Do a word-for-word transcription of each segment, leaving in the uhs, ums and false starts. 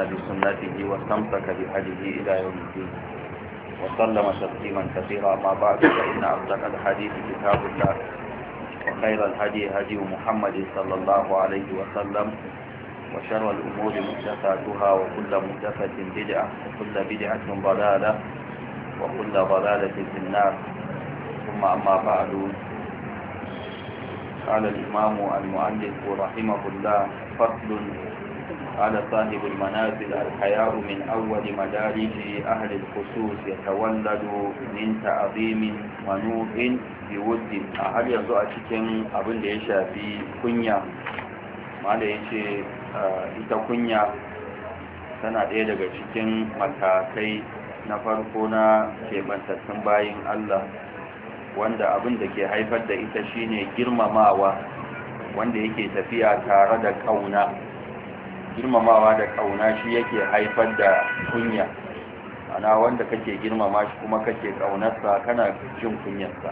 بسنته واستمسك بهديه إلى يوم الدين وسلم تسليما كثيرا. ما بعد، فإن أصدق الحديث كتاب الله، وخير الهدي هدي محمد صلى الله عليه وسلم، وشر الأمور محدثاتها، وكل محدثة بدعة، وكل بدعة ضلالة، وكل ضلالة في النار. ثم أما بعد، قال الإمام المؤلف رحمه الله: فصل. قال صاحب المنازل: الحياء من أول مدارج أهل الخصوص، يتولد من تعظيم منوط بود. هل يزوء cikin abin da ya shafi kunya? Mala ya ce ita kunya tana ɗaya daga cikin matakai na farko na keɓantattun bayin Allah, wanda abin da ke haifar da ita shine girmamawa wanda yake tafiya tare da ƙauna. Girmamawa da ƙauna shi yake haifar da kunya, ana wanda kake girmama shi kuma kake ƙaunarsa, kana jin kunyarsa.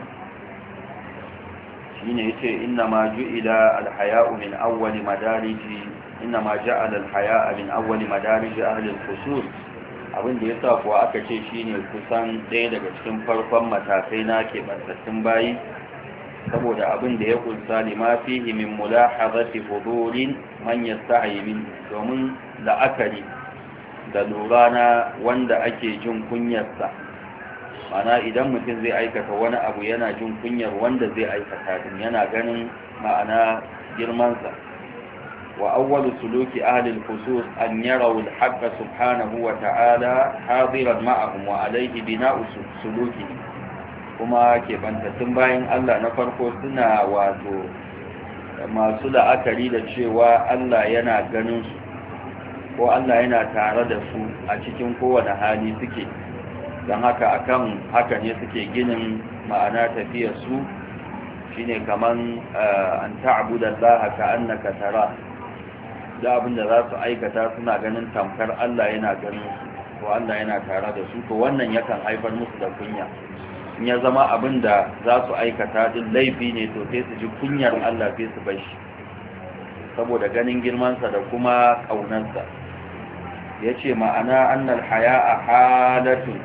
shine yace inna ma ju'ila al-haya'u min awwal madariji inna ma ja'ala al-haya'a min awwal madarij ahli al-khusus. abin da yasa kuwa aka ce shine kusan ɗaya daga cikin farkon matakai na ke bantattun bayi, saboda abin da ya kunsa lima fihi min mulahazati hudurin man yastahi min, domin la'akari da lura na wanda ake jin kunyarsa. ma'ana idan mutum zai aikata wani abu yana jin kunyar wanda zai aikata din, yana ganin ma'ana girmansa. wa awwalu suluki ahli al-khusus an yarawu al-haqqa subhanahu wa ta'ala hadiran ma'ahum wa alayhi bina'u suluki. kuma ke bantattun bayan Allah na farko suna wato masu la'akari da cewa Allah yana ganin su, ko Allah yana tare da su a cikin kowane hali suke. don haka akan haka ne suke ginin ma'ana tafiyar su shine kaman an ta'budallaha ka'annaka tara. da abin da za su aikata suna ganin tamkar Allah yana ganin su, ko Allah yana tare da su, to wannan yakan haifar musu da kunya. in ya zama abin da za su aikata din laifi ne, to sai su ji kunyar Allah sai su bar shi saboda ganin girmansa da kuma ƙaunarsa. yace ma'ana annal haya'a halatun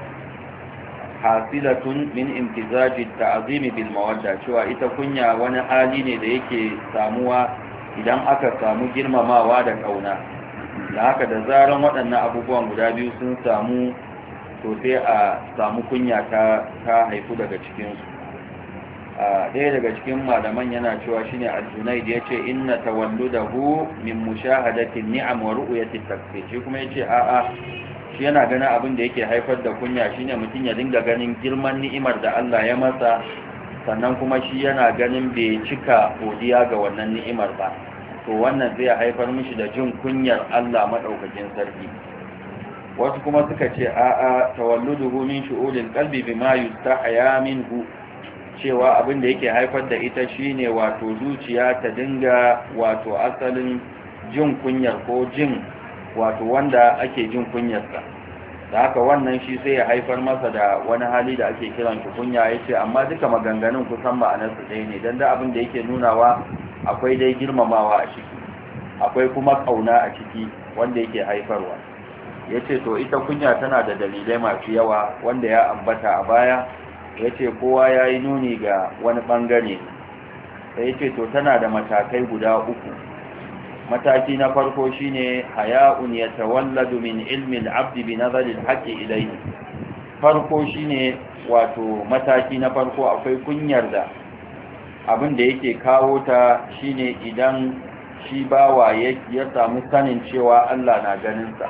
hasilatun min imtizaji ta'zimi bil mawadda, cewa ita kunya wani hali ne da yake samuwa idan aka samu girmamawa da kauna. da haka da zaran waɗannan abubuwan guda biyu sun samu, to sai a samu kunya ta ta haifu daga cikin su. ɗaya daga cikin malaman yana cewa shine al-Junayd, yace inna tawalludahu min mushahadati ni'am wa ru'yati takfir. shi kuma yace a'a, shi yana ganin abin da yake haifar da kunya shine mutum ya dinga ganin girman ni'imar da Allah ya masa, sannan kuma shi yana ganin bai cika godiya ga wannan ni'imar ba, to wannan zai haifar mishi da jin kunyar Allah madaukakin sarki. wasu kuma suka ce a'a, tawalluduhu min shu'ulil qalbi bima yustahya minhu, cewa abin da yake haifar da ita shine wato zuciya ta dinga wato asalin jin kunyar ko jin wato wanda ake jin kunyarsa. da haka wannan shi sai ya haifar masa da wani hali da ake kiran shi kunya. yace amma duka maganganun kusan ma'anarsu ɗaya ne, dan da abin da yake nunawa akwai dai girmamawa a ciki, akwai kuma kauna a ciki wanda yake haifarwa. yace to ita kunya tana da dalilai masu yawa wanda ya ambata a baya. yace kowa yayi nuni ga wani bangare, sai yace to tana da matakai guda uku. mataki na farko shine haya'un yatawalladu min ilmi al-'abd bi nazari al-haqqi ilayhi. farko shine wato mataki na farko, akwai kunyar da abin da yake kawo ta shine idan shi bawa ya samu sanin cewa Allah na ganin sa.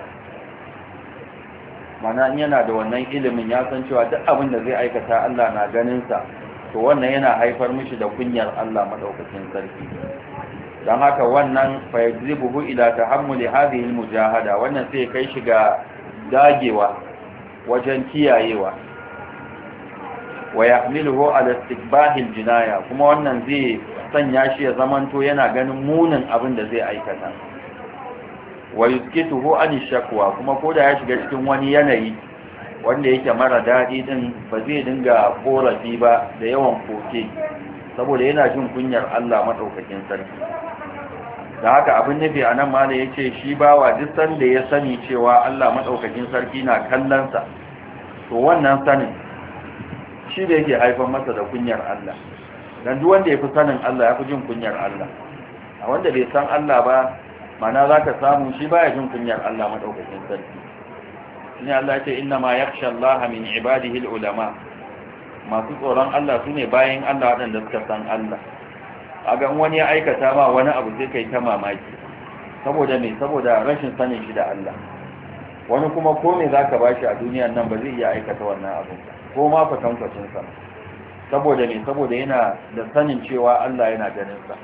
mana yana da wannan ilimin, ya san cewa duk abin da zai aikata Allah na ganin sa, to wannan yana haifar mishi da kunyar Allah madaukakin sarki. don haka wannan fayyazibuhu ila tahammuli hadhihi almujahada, wannan sai kai shi ga dagewa wajen kiyayewa. wa yahmiluhu ala istiqbahi aljinaya, kuma wannan zai sanya shi ya zamanto yana ganin munin abin da zai aikata. wa yuskituhu an shakwa, kuma koda ya shiga cikin wani yanayi wanda yake mara daɗi din, ba zai dinga korafi ba da yawan koke, saboda yana jin kunyar Allah madaukakin sarki. da haka abin nufi a nan mala ya ce shi bawa duk sanda ya sani cewa Allah maɗaukakin sarki na kallonsa to wannan sanin shi da yake haifar masa da kunyar Allah dan duk wanda ya fi sanin Allah ya fi jin kunyar Allah a wanda bai san Allah ba mana za ka samu shi baya jin kunyar Allah maɗaukakin sarki shine Allah ya ce inna ma yakhsha Allah min ibadihi ulama masu tsoron Allah sune bayan Allah waɗanda suka san Allah a ga wani ya aikata ma wani abu sai kai ta mamaki saboda me saboda rashin sanin shi da Allah wani kuma ko me zaka bashi a duniyar nan ba zai iya aikata wannan abu ko ma fatankwacin sa saboda me saboda yana da sanin cewa Allah yana ganin sa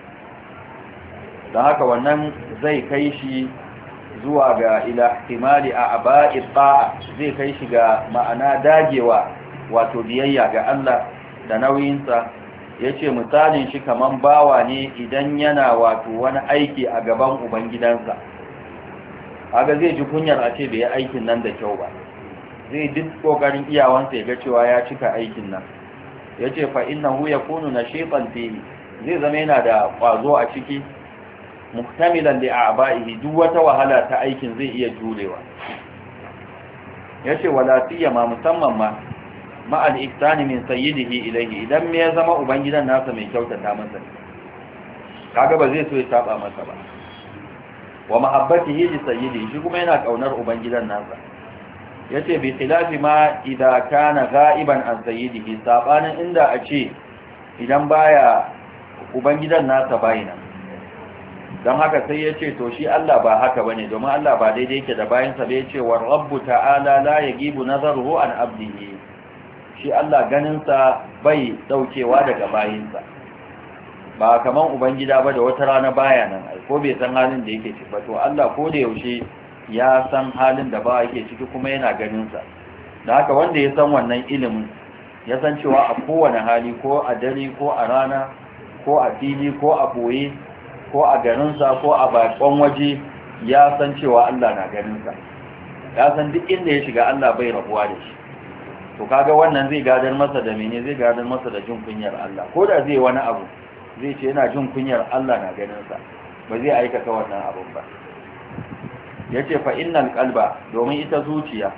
dan haka wannan zai kai shi zuwa ga ila ihtimali a aba'i ta'a zai kai shi ga ma'ana dagewa wato biyayya ga Allah da nauyinsa ya ce misalin shi kaman bawa ne idan yana wato wani aiki a gaban ubangidansa aga zai ji kunyar a ce bai yi aikin nan da kyau ba zai duk kokarin iyawansa ya ga cewa ya cika aikin nan ya ce fa innahu yakunu nashiqan fihi zai zama yana da kwazo a ciki muhtamilan li a'ba'ihi duk wata wahala ta aikin zai iya jurewa ya ce wala siyama musamman ma ma'al ihsani min sayyidihi ilayhi idan me ya zama ubangidan nasa mai kyautata masa kaga ba zai so ya saba masa ba wa mahabbatihi li sayyidihi shi kuma yana kaunar ubangidan nasa yace bi khilafi ma idza kana ghaiban an sayyidihi sabanin inda a ce idan baya ubangidan nasa bayina dan haka sai yace to shi Allah ba haka bane domin Allah ba daidai yake da bayinsa ba yace wa rabbu ta'ala la yagibu nazaruhu an abdihi shi Allah ganinsa bai daukewa daga bayinsa ba kaman ubangida ba da wata rana baya nan ai ko bai san halin da yake ciki ba to Allah ko da yaushe ya san halin da ba yake ciki kuma yana ganinsa da haka wanda ya san wannan ilimin ya san cewa a kowane hali ko a dare ko a rana ko a fili ko a boye ko a garinsa ko a bakon waje ya san cewa Allah na ganinsa ya san duk inda ya shiga Allah bai rabuwa da shi to kaga wannan zai gadar masa da mene zai gadar masa da jin kunyar Allah ko da zai wani abu zai ce yana jin kunyar Allah na ganin sa ba zai aikata wannan abun ba yace fa innal qalba domin ita zuciya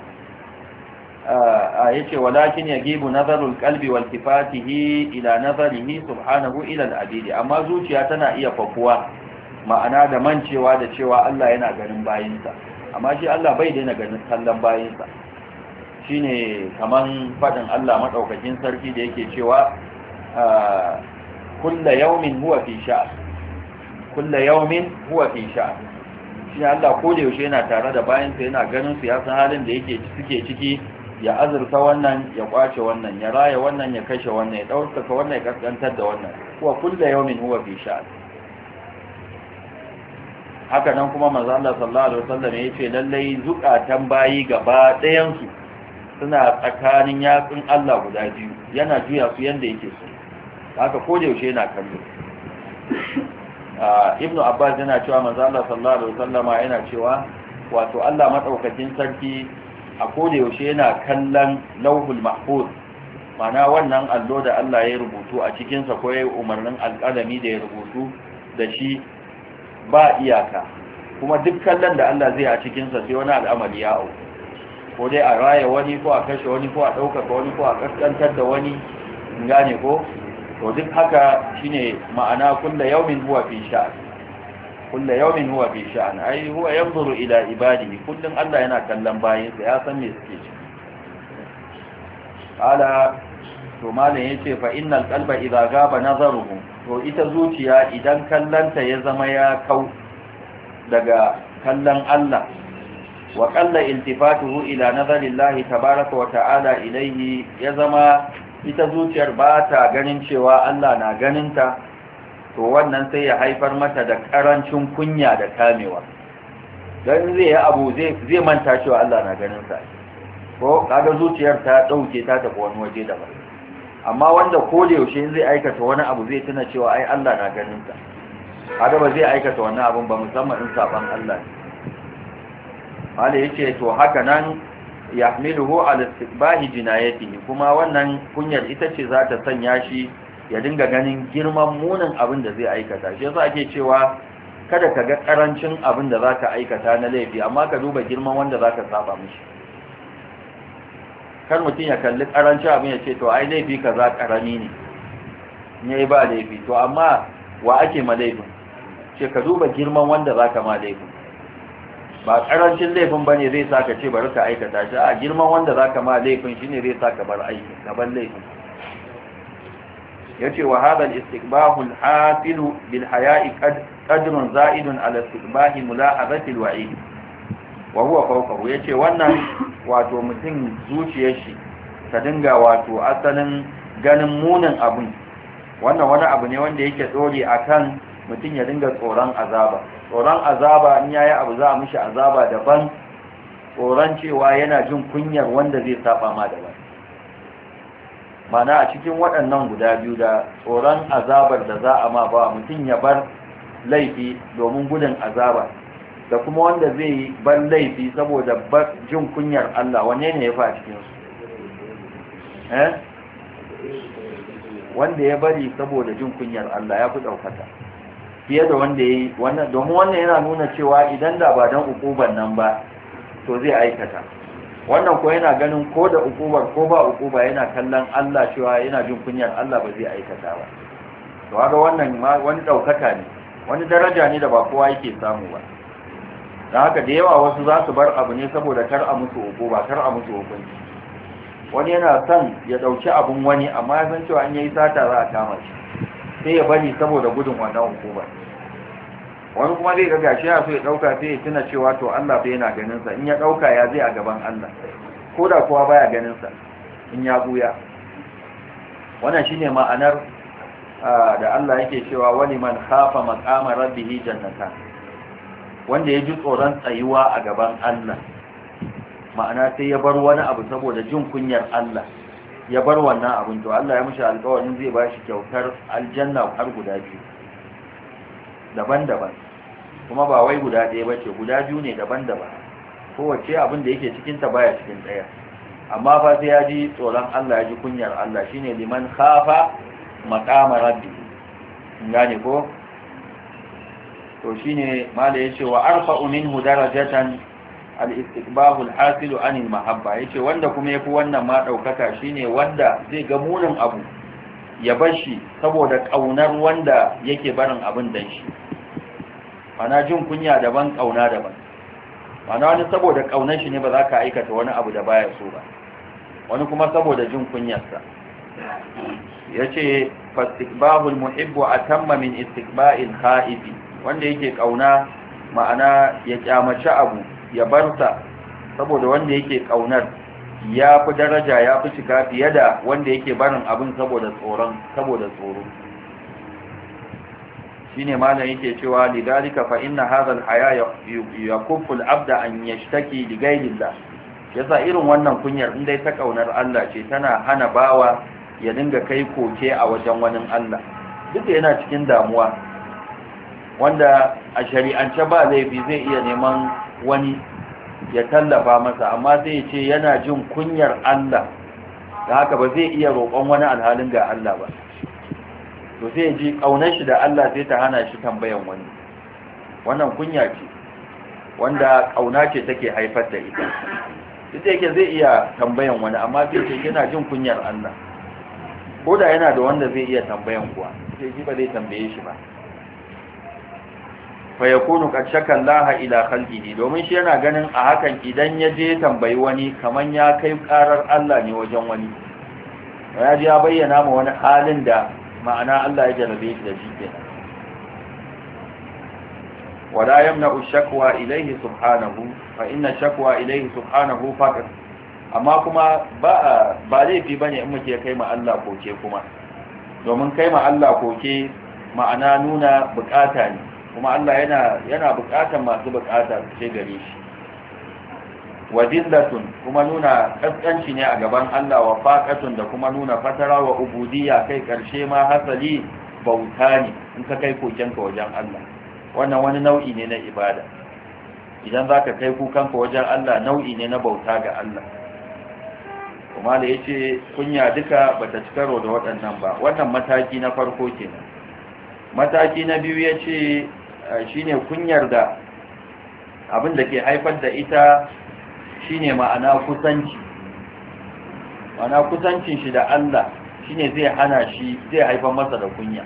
a yace walakin yagibu nazarul qalbi wal tifatihi ila nazarihi subhanahu ila al-abid amma zuciya tana iya fakuwa ma'ana da mancewa da cewa Allah yana ganin bayinsa amma shi Allah bai daina ganin kallon bayinsa shine kaman fadin Allah madaukakin sarki da yake cewa kullu yawmin huwa fi sha'n kullu yawmin huwa fi sha'n shi Allah ko da yaushe yana tare da bayinsa yana ganin su ya san halin da yake suke ciki ya azurta wannan ya kwace wannan ya raya wannan ya kashe wannan ya dauka wannan ya kaskantar da wannan kuwa kullu yawmin huwa fi sha'n haka nan kuma manzo Allah sallallahu alaihi wasallam yace lallai zukatan bayi gaba ɗayan su suna tsakanin yatsun Allah guda biyu yana juya su yanda yake so haka ko da yaushe yana kallo ibnu abbas yana cewa manzo Allah sallallahu alaihi wasallama yana cewa wato Allah madaukakin sarki a ko da yaushe yana kallon lauhul mahfuz mana wannan allo da Allah ya rubutu a cikin sa ko ya umarnin alƙalami da ya rubutu da shi ba iyaka kuma duk kallon da Allah zai a cikin sa sai wani al'amari ya auku ko dai a raya wani ko a kashe wani ko a ɗaukaka wani ko a kaskantar da wani gane ko to duk haka shine ma'ana kullu yawmin huwa fi sha'an kullu yawmin huwa fi sha'an ai huwa yanzuru ila ibadihi kullun Allah yana kallon bayinsa ya san me suke ci ala to malam yace fa innal qalba idza gaba nazaruhu to ita zuciya idan kallanta ya zama ya kau daga kallon Allah wa qalla iltifatuhu ila nazarillahi tabaaraka wa ta'ala ilayhi ya zama ita zuciyar ba ta ganin cewa Allah na ganinta to wannan sai ya haifar mata da karancin kunya da kamewa dan zai yi abu zai zai manta cewa Allah na ganinsa ko kaga zuciyar ta dauke ta tafi wani waje daban amma wanda ko da yaushe zai aikata wani abu zai tuna cewa ai Allah na ganinsa kaga ba zai aikata wannan abun ba musamman in saban Allah ne wanda yake to haka nan yahmiluhu ala istiqbahi jinayatihi kuma wannan kunyar ita ce za ta sanya shi ya dinga ganin girman munin abin da zai aikata shi yasa ake cewa kada ka ga karancin abin da zaka aikata na laifi amma ka duba girman wanda zaka saba mishi. Kar mutum ya kalli karancin abin ya ce to ai laifi kaza karami ne ne ba laifi, to amma wa ake ma laifin? Ce ka duba girman wanda zaka ma laifin. Ba karancin laifin bane zai saka ce bari ka aikata shi, a girman wanda zaka ma laifin shine zai saka bar aiki ka bar laifin. yace wa hada al-istiqbahu al-hafilu bil haya'i qadrun za'idun ala istiqbahi mulahazati al-wa'id wa huwa fawqahu. yace wannan wato mutum zuciyar shi ta dinga wato asalin ganin munin abun, wannan wani abu ne wanda yake dore akan mutum ya dinga tsoron azaba. Tsoron azaba in yayi abu za a mishi azaba daban, tsoron cewa yana jin kunyar wanda zai saba ma daban. Mana a cikin waɗannan guda biyu, da tsoron azabar da za a ma ba mutum ya bar laifi domin gudun azaba, da kuma wanda zai bar laifi saboda jin kunyar Allah, wanne ne ya fa a cikinsu? Eh? Wanda ya bari saboda jin kunyar Allah ya fi ɗaukata fiye da wanda ya yi wannan, domin wannan yana nuna cewa idan da ba don ukuban nan ba to zai aikata. Wannan ko yana ganin ko da ukubar ko ba ukuba yana kallon Allah cewa yana jin kunyar Allah ba zai aikata ba. To haka wannan ma wani daukaka ne, wani daraja ne da ba kowa yake samu ba. Dan haka da yawa wasu za su bar abu ne saboda kar a musu ukuba, kar a musu hukunci. Wani yana son ya dauki abun wani amma ya san cewa an yayi sata za a kama shi, sai ya bari saboda gudun wannan ukuba. Wani kuma zai ga gashi ya so ya dauka sai ya tuna cewa to Allah bai yana ganin sa, in ya dauka ya zai a gaban Allah, ko da kowa baya ganin sa in ya buya. Wannan shine ma'anar da Allah yake cewa wani man khafa maqama rabbihi jannatan, wanda ya ji tsoron tsayuwa a gaban Allah, ma'ana sai ya bar wani abu saboda jin kunyar Allah, ya bar wannan abin, to Allah ya mishi alƙawarin zai ba shi kyautar aljanna har guda biyu daban-daban, kuma ba wai guda ɗaya ba ce, guda biyu ne daban-daban, kowace abin da yake cikinta baya cikin ɗaya. Amma fa sai ya ji tsoron Allah, ya ji kunyar Allah, shine liman khafa maqama rabbi, gane ko? to shine mala yace wa arfa'u minhu darajatan al-istiqbahu al-hasilu anil mahabba. yace wanda kuma yafi wannan ma daukaka shine wanda zai ga munin abu ya bar shi saboda kaunar wanda yake barin abin dan shi. Ana jin kunya daban, kauna daban. Ana wani saboda kaunar shi ne ba za ka aikata wani abu da baya so ba, wani kuma saboda jin kunyarsa. yace fastiqbahul muhibbu atamma min istiqba'il khaifi, wanda yake kauna ma'ana ya kyamaci abu ya barsa saboda wanda yake kaunar ya fi daraja, ya fi cika fiye da wanda yake barin abin saboda tsoron saboda tsoro. shine malam yake cewa lidalika fa inna hadha al-haya yakuffu al-abda an yashtaki li ghayrillah. yasa irin wannan kunyar in dai ta kaunar Allah ce tana hana bawa ya dinga kai koke a wajen wani Allah, duk da yana cikin damuwa, wanda a shari'ance ba laifi zai iya neman wani ya tallafa masa, amma sai ya ce yana jin kunyar Allah, da haka ba zai iya roƙon wani alhalin ga Allah ba. To sai ya ji ƙaunar shi da Allah sai ta hana shi tambayan wani. Wannan kunya ce wanda ƙauna ce take haifar da ita. Duk da yake zai iya tambayan wani, amma sai ce yana jin kunyar Allah, ko da yana da wanda zai iya tambayan kuwa sai ji ba zai tambaye shi ba. fa yakunu qad shaka Allah ila khalqihi, domin shi yana ganin a hakan idan ya je tambayi wani kaman ya kai karar Allah ne wajen wani, ya ji ya bayyana ma wani halin da ma'ana Allah ya jarabe shi da shi kenan. wala yamna'u shakwa ilayhi subhanahu fa inna shakwa ilayhi subhanahu faqat, amma kuma ba ba laifi bane in muke kai ma Allah koke, kuma domin kai ma Allah koke ma'ana nuna bukata ne, kuma Allah yana yana bukatan masu bukata su ce gare shi. wa dillatun, kuma nuna kaskanci ne a gaban Allah, wa faqatun, da kuma nuna fatara, wa ubudiyya, kai karshe ma hasali bauta ne in ka kai kokenka wajen Allah. Wannan wani nau'i ne na ibada, idan zaka kai kukanka wajen Allah nau'i ne na bauta ga Allah. kuma da yace kunya duka bata ci karo da waɗannan ba. Wannan mataki na farko kenan. Mataki na biyu yace shine kunyar da abin da ke haifar da ita shine ma'ana kusanci ma'ana kusancin shi da Allah shine zai hana shi zai haifar masa da kunya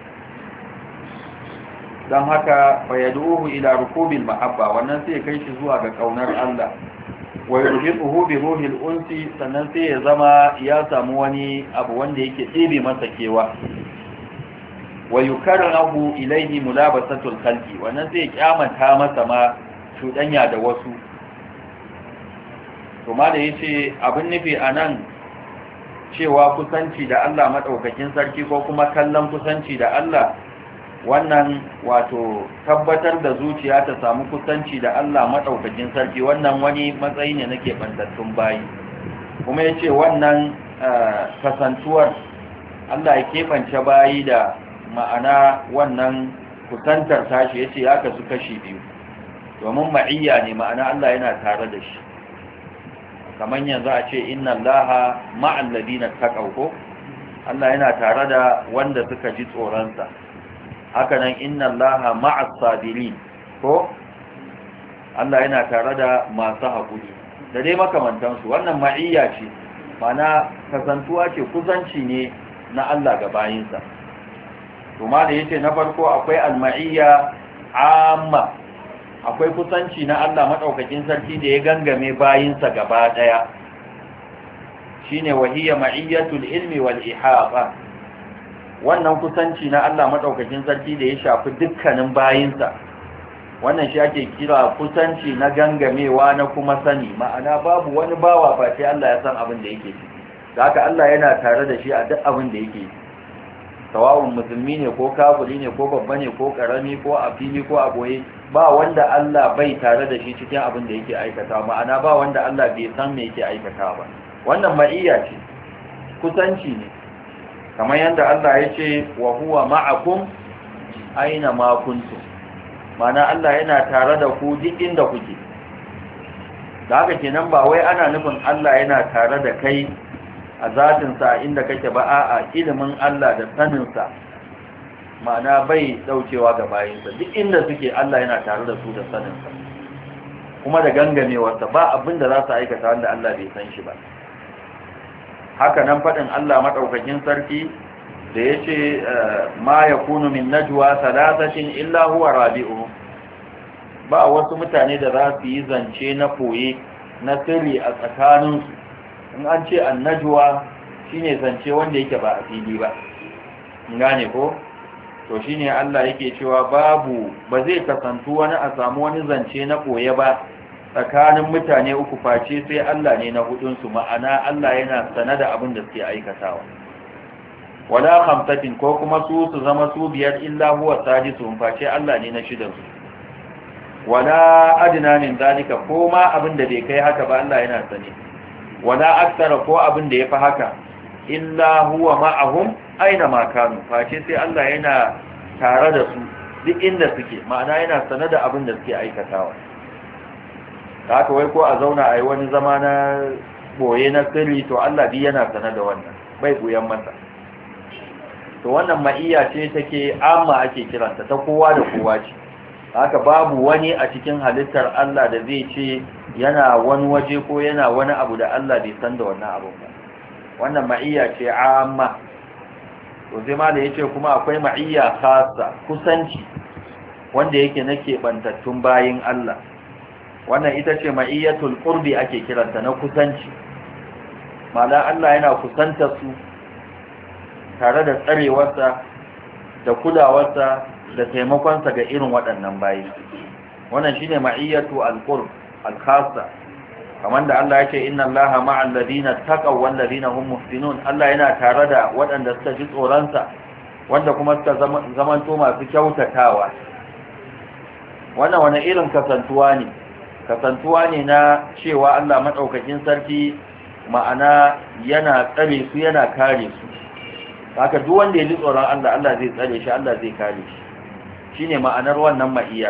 don haka fayaduhu ila rukubil mahabba wannan sai kai shi zuwa ga kaunar Allah wa yurhiquhu bi ruhil unsi sannan sai ya zama ya samu wani abu wanda yake tsibi masa kewa wa yukarrahu ilayhi mulabasatul khalqi wannan sai ya kyamata masa ma cudanya da wasu to ma da yace abin nufi anan cewa kusanci da Allah madaukakin sarki ko kuma kallon kusanci da Allah wannan wato tabbatar da zuciya ta samu kusanci da Allah madaukakin sarki wannan wani matsayi ne nake bantattun bayi kuma yace wannan kasantuwar Allah ya kebance bayi da ma'ana wannan kusantar tashi yace ya kasu kashi biyu domin ma'iyya ne ma'ana Allah yana tare da shi kamar yanzu a ce inna Allaha ma'al ladina taqaw ko Allah yana tare da wanda suka ji tsoronsa hakanan inna Allaha ma'as sabirin ko Allah yana tare da masu haƙuri da dai makamantansu wannan ma'iyya ce mana kasantuwa ce kusanci ne na Allah ga bayinsa kuma da yace na farko akwai al-ma'iyya amma akwai kusanci na Allah madaukakin sarki da ya gangame bayinsa gaba daya shine wahiya ma'iyyatul ilmi wal ihata wannan kusanci na Allah madaukakin sarki da ya shafi dukkanin bayinsa wannan shi ake kira kusanci na gangamewa na kuma sani ma'ana babu wani bawa face Allah ya san abin da yake ciki da haka Allah yana tare da shi a duk abin da yake sawa'un musulmi ne ko kafiri ne ko babba ne ko karami ko a fili ko a boye ba wanda Allah bai tare da shi cikin abin da yake aikata ma'ana ba wanda Allah bai san me yake aikata ba wannan ma'iyya ce kusanci ne kamar yadda Allah ya ce wa huwa ma'akum aina ma kuntum ma'ana Allah yana tare da ku duk inda kuke da haka kenan ba wai ana nufin Allah yana tare da kai a zatinsa inda kake ba a'a ilimin Allah da saninsa ma'ana bai daukewa ga bayinsa duk inda suke Allah yana tare da su da saninsa kuma da gangamewarsa ba abin da za su aikata wanda Allah bai san shi ba haka nan faɗin Allah maɗaukakin sarki da ya ce ma ya kunu min najwa salatatin illa huwa rabi'u ba wasu mutane da za su yi zance na koye na sirri a tsakaninsu in an ce annajwa shine zance wanda yake ba a fili ba gane ko to shine Allah yake cewa babu ba zai kasantu wani a samu wani zance na koye ba tsakanin mutane uku face sai Allah ne na hudun su ma'ana Allah yana sana da abin da suke aikatawa wala khamsatin ko kuma su su zama su biyar illa huwa sadisun face Allah ne na shidan su wala adna min zalika ko ma abin da bai kai haka ba Allah yana sani wala aksara ko abin da yafi haka illa huwa ma'ahum aina ma kanu face sai Allah yana tare da su duk inda suke ma'ana yana sanar da abin da suke aikatawa haka wai ko a zauna a yi wani zama na boye na sirri to Allah bi yana sanar da wannan bai buyan masa to wannan ma'iyya ce take amma ake kiranta ta kowa da kowa ce haka babu wani a cikin halittar Allah da zai ce yana wani waje ko yana wani abu da Allah bai san da wannan abu ba wannan ma'iyya ce amma to sai ma da yace kuma akwai ma'iyya khassa kusanci wanda yake nake bantattun bayin Allah wannan ita ce ma'iyyatul qurbi ake kiranta na kusanci mala Allah yana kusantar su tare da tsarewarsa da kulawarsa da taimakonsa ga irin waɗannan bayi wannan shine ma'iyyatu al-qurb al-khassa kamar da Allah yake inna Allaha ma'al ladina taqaw wal ladina hum muhsinun Allah yana tare da waɗanda suka ji tsoronsa wanda kuma suka zamanto masu kyautatawa wannan wani irin kasantuwa ne kasantuwa ne na cewa Allah madaukakin sarki ma'ana yana tsare su yana kare su haka duk wanda ya ji tsoron Allah Allah zai tsare shi Allah zai kare shi shine ma'anar wannan ma'iyya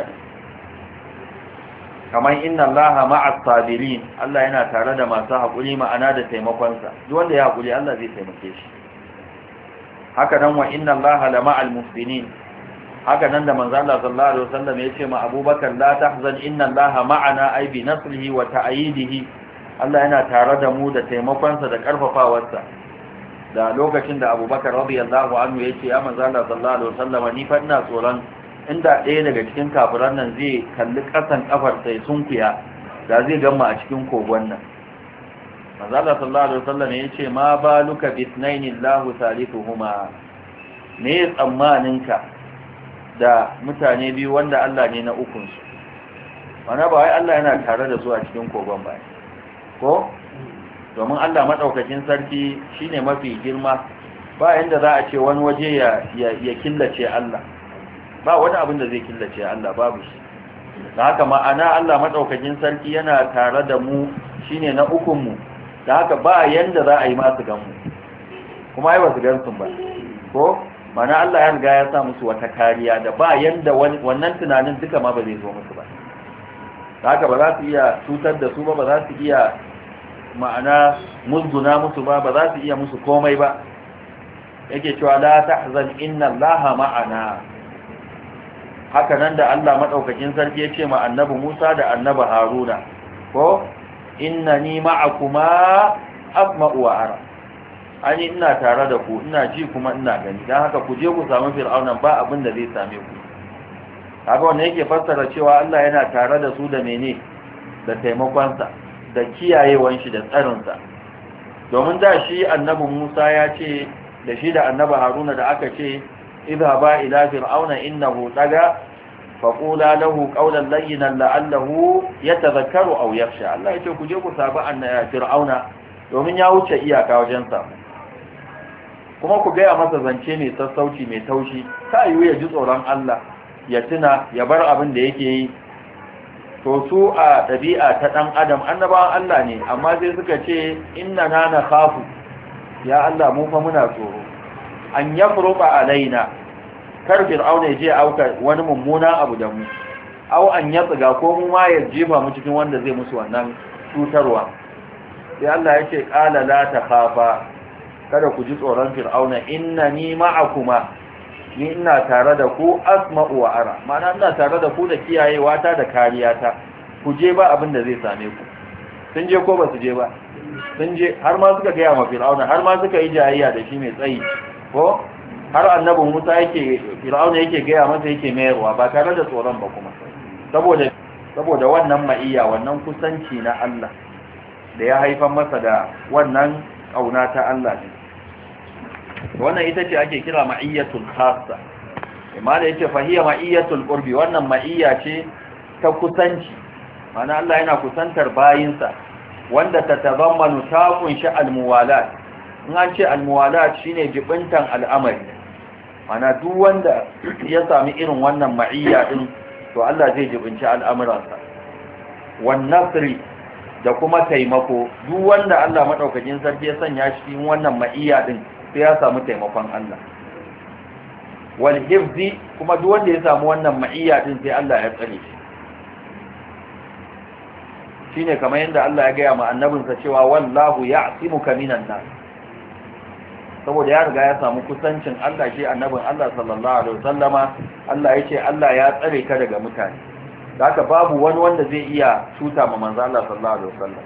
kamar inna Allaha ma'as sabirin Allah yana tare da masu haƙuri ma'ana da taimakon sa duk wanda ya haƙuri Allah zai taimake shi haka nan wa inna Allaha la ma'al muhsinin haka nan da manzo Allah sallallahu alaihi wasallam ya ce ma Abubakar la tahzan inna Allaha ma'ana ay bi nasrihi wa ta'yidihi Allah yana tare da mu da taimakon sa da karfafawarsa da lokacin da Abubakar radiyallahu anhu ya ce ya manzo Allah sallallahu alaihi wasallam ni fa ina tsoron inda ɗaya daga cikin kafiran nan zai kalli ƙasan kafar sai sunkuya da zai gamma a cikin kogon nan manzo Allah sallallahu alaihi wasallam ya ce ma baluka bisnaini Allahu thalithuhuma me tsammaninka da mutane biyu wanda Allah ne na ukun su mana ba wai Allah yana tare da su a cikin kogon ba ko domin Allah madaukakin sarki shine mafi girma ba yanda za a ce wani waje ya ya killace Allah ba wani abin da zai killace Allah babu shi da haka ma'ana Allah madaukakin sarki yana tare da mu shine na ukun mu da haka ba yanda za a yi masu gan mu kuma ai ba su gan sun ba ko mana Allah ya riga ya sa musu wata kariya da ba yanda wannan tunanin duka ma ba zai zo musu ba haka ba za su iya cutar da su ba ba za su iya ma'ana musguna musu ba ba za su iya musu komai ba yake cewa la tahzan inna Allaha ma'ana haka nan da Allah madaukakin sarki ya ce ma annabi Musa da annabi Haruna ko innani ma'akuma asma'u wa ara ani ina tare da ku ina ji kuma ina gani dan haka ku je ku samu fir'auna ba abin da zai same ku haka wannan yake fassara cewa Allah yana tare da su da mene da taimakon sa da kiyayewan shi da tsarin sa domin da shi annabi Musa ya ce da shi da annabi Haruna da aka ce idhaba ila fir'auna innahu taga faqula lahu qawlan layyinan la'allahu yatadhakkaru aw yakhsha Allah ya ce ku je ku sabu annabi fir'auna domin ya wuce iyaka wajen sa kuma ku gaya masa zance mai sassauci mai taushi ta yiwu ya ji tsoron Allah ya tuna ya bar abin da yake yi to su a ɗabi'a ta ɗan adam annabawan Allah ne amma sai suka ce inna na na khafu ya Allah mu fa muna tsoro an yafruqa alaina kar fir'auna je auka wani mummuna abu da mu aw an yatsiga ko mu ma ya jefa mu cikin wanda zai musu wannan cutarwa sai Allah ya ce qala la takhafa kada ku ji tsoron fir'auna innani ma'akuma ni ina tare da ku asma'u wa ara ma'ana ina tare da ku da kiyayewa ta da kariya ta ku je ba abin da zai same ku sun je ko ba su je ba sun je har ma suka gaya ma fir'auna har ma suka yi jayayya da shi mai tsayi ko har annabi Musa yake fir'auna yake gaya masa yake mayarwa ba tare da tsoron ba kuma saboda saboda wannan ma'iyya wannan kusanci na Allah da ya haifar masa da wannan kauna ta Allah ne wannan ita ce ake kira ma'iyyatul khassa amma da yake fahiya ma'iyyatul qurbi wannan ma'iyya ce ta kusanci mana Allah yana kusantar bayinsa wanda ta tazammanu ta kunshi almuwalat in an ce almuwalat shine jibintan al'amari mana duk wanda ya sami irin wannan ma'iyya din to Allah zai jibinci al'amuransa wan nasri da kuma taimako duk wanda Allah madaukakin sarki ya sanya shi cikin wannan ma'iyya din sai ya samu taimakon Allah wal hifzi kuma duk wanda ya samu wannan ma'iyya din sai Allah ya tsare shi shine kamar yadda Allah ya gaya ma annabinsa cewa wallahu ya'simuka minan nas saboda ya riga ya samu kusancin Allah shi annabin Allah sallallahu alaihi wasallama Allah ya ce Allah ya tsare ka daga mutane haka babu wani wanda zai iya cuta ma manzo Allah sallallahu alaihi wasallam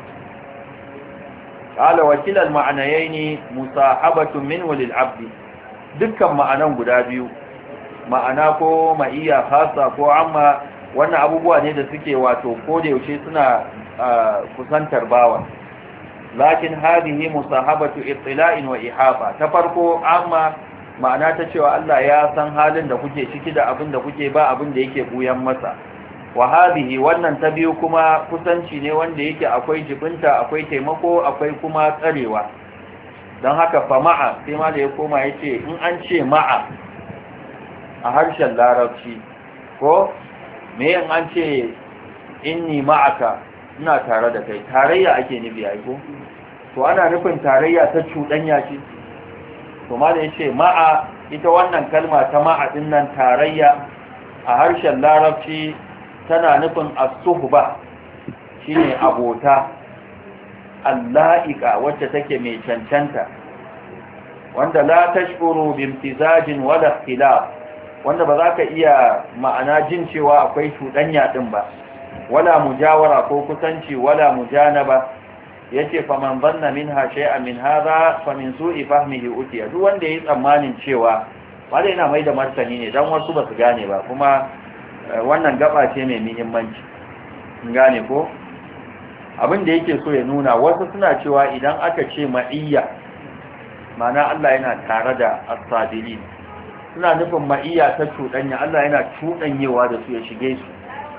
qala wakilal ma'anayaini musahabatun minhu lil abdi dukkan ma'anan guda biyu ma'ana ko ma'iyya khassa ko amma wannan abubuwa ne da suke wato ko da yaushe suna kusantar bawa lakin hadhihi musahabatu ittila'in wa ihaba ta farko amma ma'ana ta cewa Allah ya san halin da kuke ciki da abin da kuke ba abin da yake buyan masa wa hadhihi wannan ta biyu kuma kusanci ne wanda yake akwai jibinta akwai taimako akwai kuma tsarewa don haka fa ma'a sai ma da ya koma yace in an ce ma'a a harshen larabci ko me in an ce inni ma'aka ina tare da kai tarayya ake nufi ai ko to ana nufin tarayya ta cuɗanya ce to ma da yace ma'a ita wannan kalma ta ma'a din nan tarayya a harshen larabci tana nufin as-suhba shine abota allaika wacce take mai cancanta wanda la tashkuru bi imtizajin wala ikhtilaf wanda ba za ka iya ma'ana jin cewa akwai cuɗanya ɗin ba, wala mujawara ko kusanci wala mujanaba. yace fa man zanna minha shay'an min hadha fa min su'i fahmihi utiya. Duk wanda yayi tsammanin cewa wanda yana mai da martani ne dan wasu ba su gane ba, kuma wannan gaba ce mai muhimmanci, gane ko abin da yake so ya nuna. Wasu suna cewa idan aka ce ma'iyya ma'ana Allah yana tare da as-sabirin, suna nufin ma'iyya ta cuɗanya, Allah yana cuɗanyewa da su ya shige su,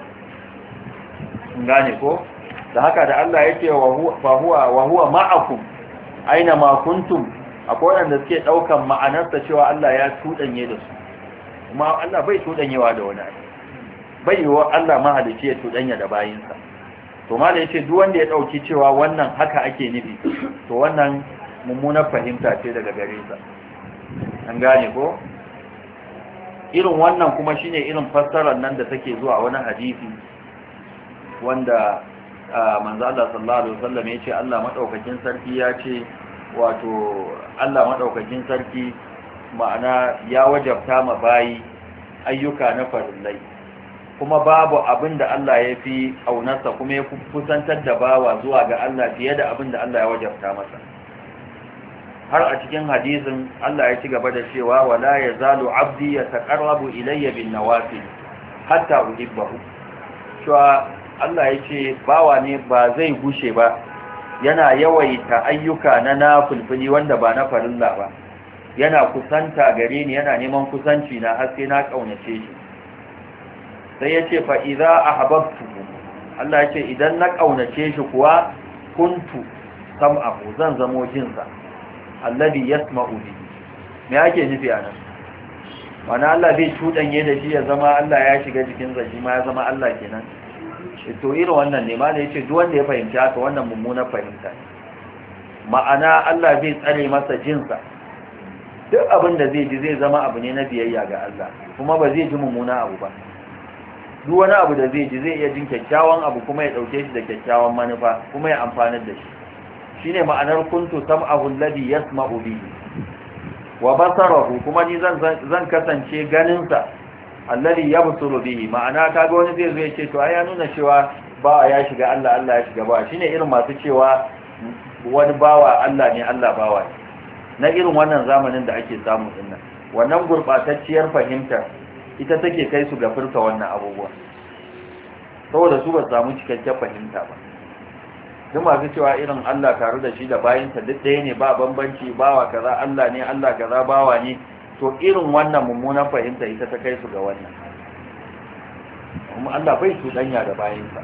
gane ko da haka da Allah yake wa huwa wa huwa ma'akum aina ma kuntum, akwai wanda suke daukan ma'anarsa cewa Allah ya cuɗanye da su, kuma Allah bai cuɗanyewa da wani, bai yiwa Allah mahalici ya cuɗanya da bayinsa. To ma da yace duk wanda ya dauki cewa wannan haka ake nufi, to wannan mummunar fahimta ce daga gare sa, an gane ko irin wannan kuma shine irin fassarar nan da take zuwa wani hadisi wanda manzo Allah sallallahu alaihi wasallam yace Allah madaukakin sarki ya ce wato Allah madaukakin sarki ma'ana ya wajabta ma bayi ayyuka na farillai, kuma babu abin da Allah ya fi aunarsa kuma ya kusantar da bawa zuwa ga Allah fiye da abin da Allah ya wajabta masa. Har a cikin hadisin Allah ya ci gaba da cewa wala yazalu abdi yataqarrabu ilayya bin nawafil hatta uhibbahu. Cewa Allah ya ce bawa ne ba zai gushe ba yana yawaita ayyuka na nafilfili wanda ba na farilla ba, yana kusanta gare ni, yana neman kusanci na har sai na kaunace shi. Sai ya ce fa idza ahbabtu, Allah ya ce idan na kaunace shi kuwa kuntu sam'ahu, zan zamo jinsa alladhi yasma'u bihi. Me yake nufi anan? Mana Allah zai cudanye da shi ya zama Allah ya shiga jikin sa, shi ma ya zama Allah kenan. To irin wannan ne ma ne yace duk wanda ya fahimci haka wannan mummunar fahimta ne. Ma'ana Allah zai tsare masa jinsa, duk abin da zai ji zai zama abu ne na biyayya ga Allah, kuma ba zai ji mummuna abu ba. Duk wani abu da zai ji zai iya jin kyakkyawan abu kuma ya dauke shi da kyakkyawan manufa kuma ya amfanar da shi. Shine ma'anar kuntu sam'ahu alladhi yasma'u bihi wa basarahu, kuma ni zan zan kasance ganin sa alladhi yabsuru bihi. Ma'ana kaga wani zai zo ya ce to ai ya nuna cewa bawa ya shiga Allah, Allah ya shiga bawa. Shine irin masu cewa wani bawa Allah ne, Allah bawa ne, na irin wannan zamanin da ake samu dinnan. Wannan gurbatacciyar fahimta ita take kai su ga furta wannan abubuwa, saboda su ba samu cikakken fahimta ba. Duk masu cewa irin Allah tare da shi da bayinsa duk ɗaya ne, ba bambanci, bawa kaza Allah ne, Allah kaza bawa ne, to irin wannan mummunan fahimta ita ta kai su ga wannan. Kuma Allah bai cuɗanya da bayinsa.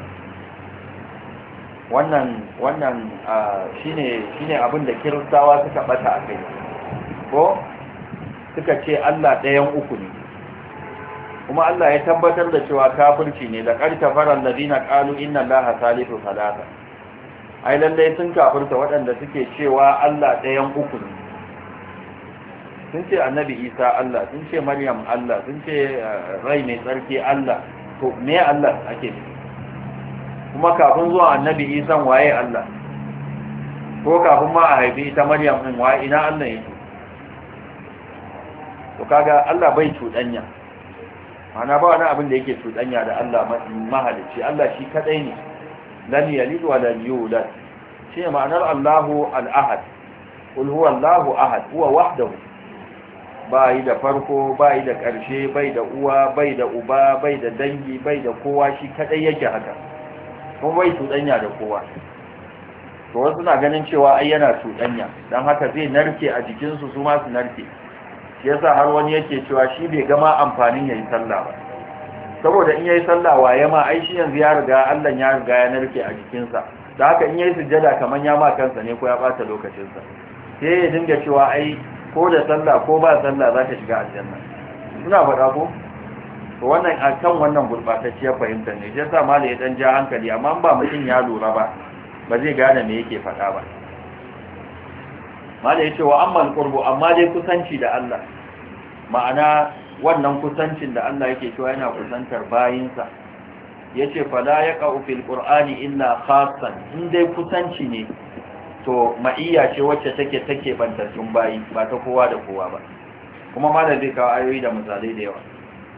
Wannan wannan shine shine abin da Kiristawa suka bata a kai, ko suka ce Allah ɗayan uku ne, kuma Allah ya tabbatar da cewa kafirci ne. Da ƙarta faran ladina qalu inna Allaha salisu salasa. Ai lallai sun kafirta waɗanda suke cewa Allah ɗayan uku ne. Sun ce Annabi Isa Allah, sun ce Maryam Allah, sun ce rai mai tsarki Allah. To me Allah ake nufi? Kuma kafin zuwa Annabi Isa waye Allah? Ko kafin ma a haifi ita Maryam din waye, ina Allah yake? To kaga Allah bai cuɗanya. Ana ba wani abin da yake cuɗanya da Allah mahalicci. Allah shi kadai ne, lam yalid wa lam yulad. Shi ne ma'anar Allahu al-ahad. Qul huwa Allahu ahad, huwa wahdahu. Bai da farko, bai da ƙarshe, bai da uwa, bai da uba, bai da dangi, bai da kowa, shi kadai yake haka. Kuma bai cuɗanya da kowa. To wasu na ganin cewa ai yana cuɗanya, dan haka zai narke a jikinsu su ma su narke. Shi yasa har wani yake cewa shi bai gama amfanin yayi sallah ba, saboda in yayi sallah waye ma ai shi yanzu ya riga Allah ya riga ya narke a jikinsa, da haka in yayi sujjada kaman ya ma kansa ne ko ya bata lokacinsa. Sai ya dinga cewa ai ko da sallah ko ba sallah za ka shiga aljanna. Suna faɗa ko? To wannan akan wannan gurbatacciyar fahimtar ne. Shi yasa malai ya dan ja hankali, amma ba mutum ya lura ba ba zai gane me yake faɗa ba. Malai ya ce wa ammal qurbu, amma dai kusanci da Allah, ma'ana wannan kusancin da Allah yake cewa yana kusantar bayinsa, yace fala yaqa'u fil qur'ani illa khassan. In dai kusanci ne to ma'iyya ce wacce take take bantattun bayi, ba ta kowa da kowa ba. Kuma malai zai kawo ayoyi da misalai da yawa.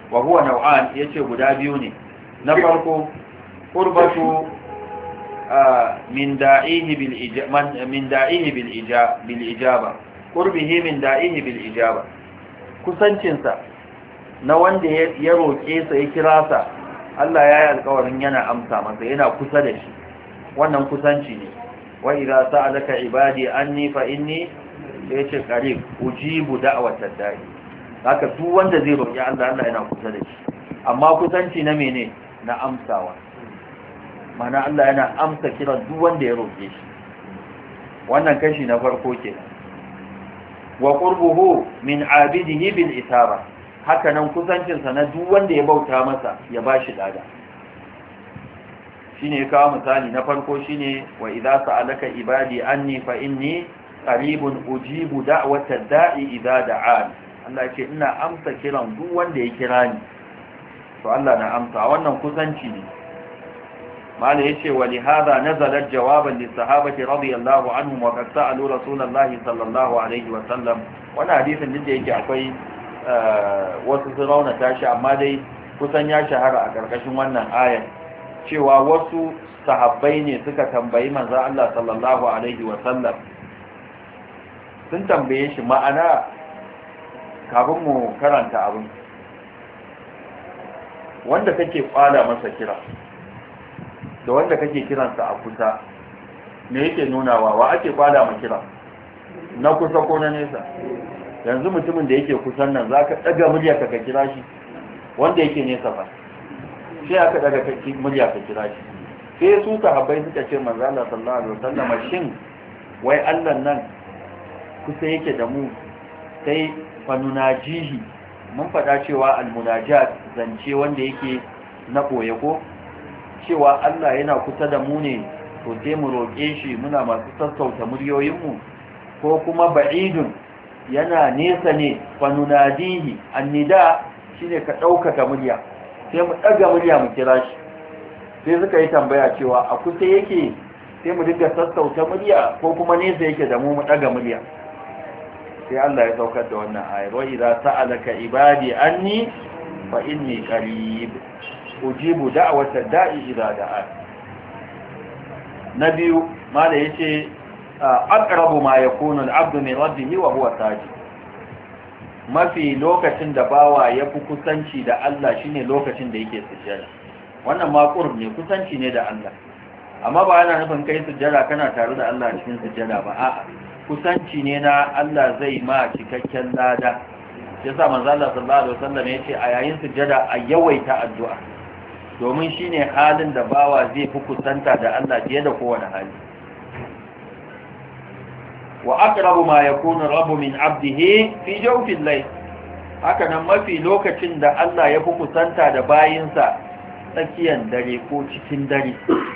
wa huwa nau'an yace guda biyu ne na farko qurbatu min da'ihi bil ijaba min da'ihi bil ijaba bil ijaba qurbihi min da'ihi bil ijaba kusancinsa na wanda ya roƙe sa ya kira sa Allah ya yi alƙawarin yana amsa masa yana kusa da shi wannan kusanci ne wa idza sa'alaka ibadi anni fa inni yace qarib ujibu da'watad da'i haka duk wanda zai roƙi Allah Allah yana kusa da shi amma kusanci na mene na amsawa mana Allah yana amsa kiran duk wanda ya roƙe shi wannan kashi na farko kenan wa qurbuhu min abidihi bil isaba haka nan kusancinsa na duk wanda ya bauta masa ya bashi lada shine ya kawo misali na farko shine wa idza sa'alaka ibadi anni fa inni qaribun ujibu da'watad da'i idza da'an Allah ya ce ina amsa kiran duk wanda ya kira ni to Allah na amsa wannan kusanci ne mala yace wa li hadha nazalat jawaban lis sahabati radiyallahu anhum wa qad sa'alu rasulullahi sallallahu alaihi wa sallam wannan hadisin din da yake akwai wasu su rauna tashi amma dai kusan ya shahara a karkashin wannan ayar cewa wasu sahabbai ne suka tambayi manzo Allah sallallahu alaihi wa sallam sun tambaye shi ma'ana kafin mu karanta abin wanda kake kwala masa kira da wanda kake kiransa a kusa me yake nunawa wa ake kwala ma kira na kusa ko na nesa yanzu mutumin da yake kusan nan zaka daga murya ka kira shi wanda yake nesa fa sai aka daga murya ka kira shi sai su sahabbai suka ce manzo Allah sallallahu alaihi wasallam shin wai Allah nan kusa yake da mu sai fanunajihi mun faɗa cewa almunajat zance wanda yake na koye ko cewa Allah yana kusa da mu ne to sai mu roƙe shi muna masu sassauta muryoyinmu ko kuma ba'idun yana nesa ne fanunadihi annida shine ka ɗaukaka murya sai mu ɗaga murya mu kira shi sai suka yi tambaya cewa a kusa yake sai mu dinga sassauta murya ko kuma nesa yake da mu mu ɗaga murya sai Allah ya saukar da wannan ayar wa idza sa'alaka ibadi anni fa inni qarib ujibu da'wata da'i idza da'a nabiyu mala yace aqrabu ma yakunu al-'abdu min rabbihi wa huwa sajid mafi lokacin da bawa ya fi kusanci da Allah shine lokacin da yake sujjada wannan ma qurb ne kusanci ne da Allah amma ba yana nufin kai sujjada kana tare da Allah cikin sujjada ba a'a kusanci ne na Allah zai ma cikakken lada yasa manzo Allah sallallahu alaihi wasallam yace a yayin sujjada a yawaita addu'a domin shine halin da bawa zai fi kusanta da Allah fiye da kowane hali wa aqrabu ma yakunu rabbu min 'abdihi fi jawfi al-layl haka nan mafi lokacin da Allah ya fi kusanta da bayinsa tsakiyar dare ko cikin dare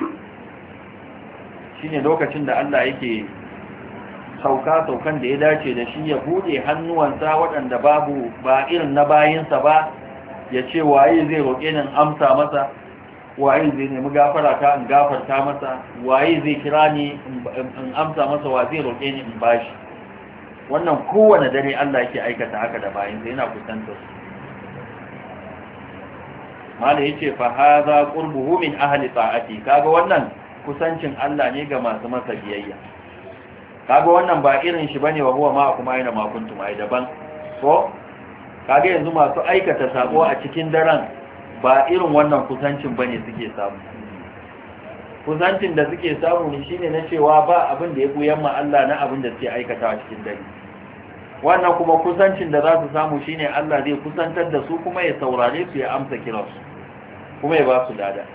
shine lokacin da Allah yake sauka saukan da ya dace da shi ya bude hannuwansa waɗanda babu ba irin na bayinsa ba ya ce waye zai roƙe ni amsa masa waye zai nemi gafara ta in gafarta masa waye zai kira ni in amsa masa wa zai roƙe ni in bashi wannan kowane dare Allah yake aikata haka da bayinsa yana kusantar su mala yace fa hadha qurbuhu min ahli ta'ati kaga wannan kusancin Allah ne ga masu masa biyayya kaga wannan ba irin shi bane wa huwa ma kuma yana ma kuntum ai daban ko kaga yanzu masu aikata sabo a cikin daren ba irin wannan kusancin bane suke samu kusancin da suke samu ne shine na cewa ba abin da ya buyan ma Allah na abin da suke aikata a cikin dare wannan kuma kusancin da za su samu shine Allah zai kusantar da su kuma ya saurare su ya amsa kiransu kuma ya ba su lada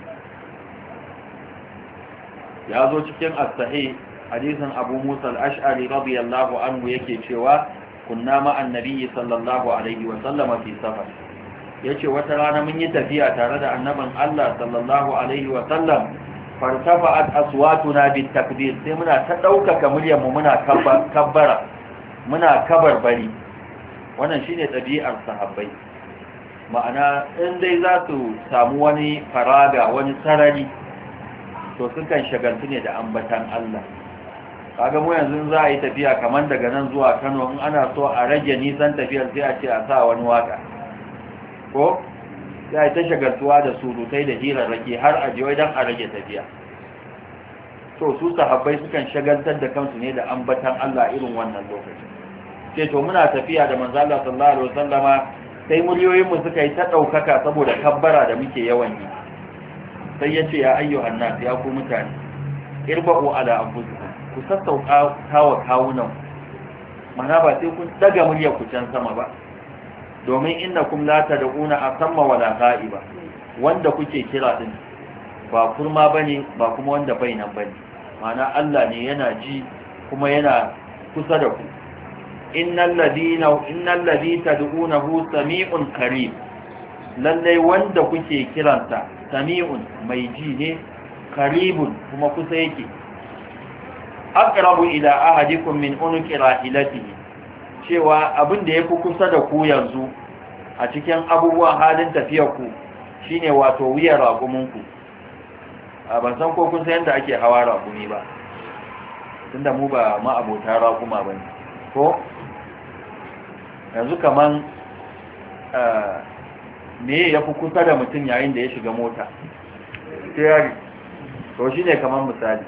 ya zo cikin as-sahih hadisin Abu Musa al-Ash'ari radiyallahu anhu yake cewa kunna ma'an nabiyyi sallallahu alaihi wa sallama fi safar yace wata rana mun yi tafiya tare da annaban Allah sallallahu alaihi wa sallam fartafa'at aswatuna bit takbir sai muna ta daukaka muryar mu muna kabbara muna kabarbari wannan shine dabi'ar sahabbai ma'ana in dai za su samu wani faraga wani sarari to sukan shagaltu ne da ambatan Allah kaga mu yanzu za a yi tafiya kamar daga nan zuwa Kano in ana so a rage nisan tafiyar sai a ce a sa wani waka ko ya yi ta shagaltuwa da surutai da hirarraki har a jiwai don a rage tafiya. To su sahabbai sukan shagaltar da kansu ne da ambatan Allah irin wannan lokaci. Ce to muna tafiya da manzo Allah sallallahu alaihi wasallama sai muryoyinmu suka yi ta ɗaukaka saboda kabbara da muke yawan yi. Sai ya ce ya ayyuhan nas ya ku mutane irba'u ala anfusikum ku sassauka kawa kawunan mana ba sai kun daga muryar ku can sama ba domin innakum la tad'una asamma wala ghaiba wanda kuke kira din ba kurma bane ba kuma wanda bai nan bane mana Allah ne yana ji kuma yana kusa da ku innal ladina innal ladhi tad'unahu sami'un qarib lalle wanda kuke kiransa sami'un mai ji ne qaribun kuma kusa yake aqrabu ila ahadikum min unuqi rahilatihi cewa abin da yafi kusa da ku yanzu a cikin abubuwan halin tafiyar ku shine wato wuyar raƙumin ku a ban san ko kun san yadda ake hawa raƙumi ba tunda mu ba ma abota raƙuma bane ko yanzu kaman me yafi kusa da mutum yayin da ya shiga mota tayari to shine kaman misali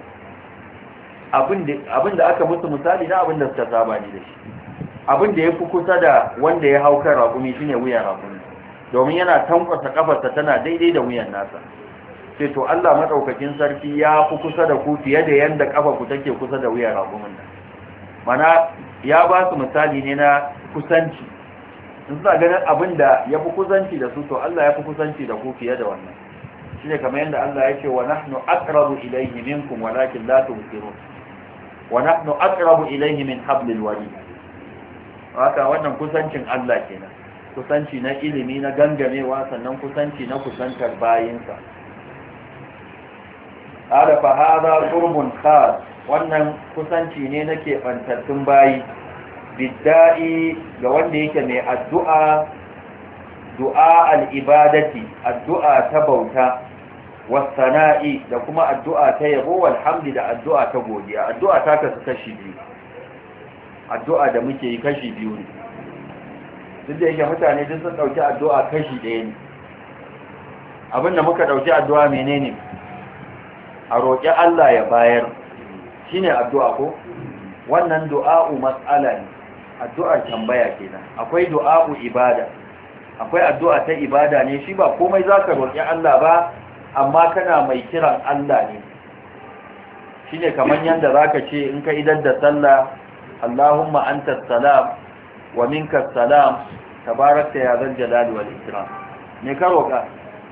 abin da aka musu misali na abin da suka saba ne da shi abin da ya fi kusa da wanda ya hau kan raƙumi shine wuyan raƙumi domin yana tankwasa kafarsa tana daidai da wuyan nasa sai to Allah madaukakin sarki ya fi kusa da ku fiye da yanda kafa ku take kusa da wuyan raƙumin nan mana ya ba su misali ne na kusanci in suna ganin abin da ya fi kusanci da su to Allah ya fi kusanci da ku fiye da wannan shine kamar yadda Allah ya ce wa nahnu aqrabu ilayhi minkum walakin la tubsirun wa nahnu aqrabu ilayhi min hablil warid haka wannan kusancin Allah kenan kusanci na ilimi na gangamewa sannan kusanci na kusantar bayinsa ada fa hada qurbun khas wannan kusanci ne na keɓantattun bayi bidda'i ga wanda yake mai addu'a du'a al-ibadati addu'a ta bauta wasana'i da kuma addu'a ta yabo walhamdi da addu'a ta godiya addu'a ta kasu kashi biyu addu'a da muke yi kashi biyu ne duk da yake mutane duk sun dauki addu'a kashi ɗaya ne abinda muka dauki addu'a menene a roƙi Allah ya bayar shine addu'a ko wannan du'a'u mas'ala ne addu'ar tambaya kenan akwai du'a'u ibada akwai addu'a ta ibada ne shi ba komai zaka roƙi Allah ba amma kana mai kiran Allah ne shine kaman yanda zaka ce in ka idar da sallah Allahumma antas salam wa minkas salam tabarakta ya zal jalali wal ikram ne ka roƙa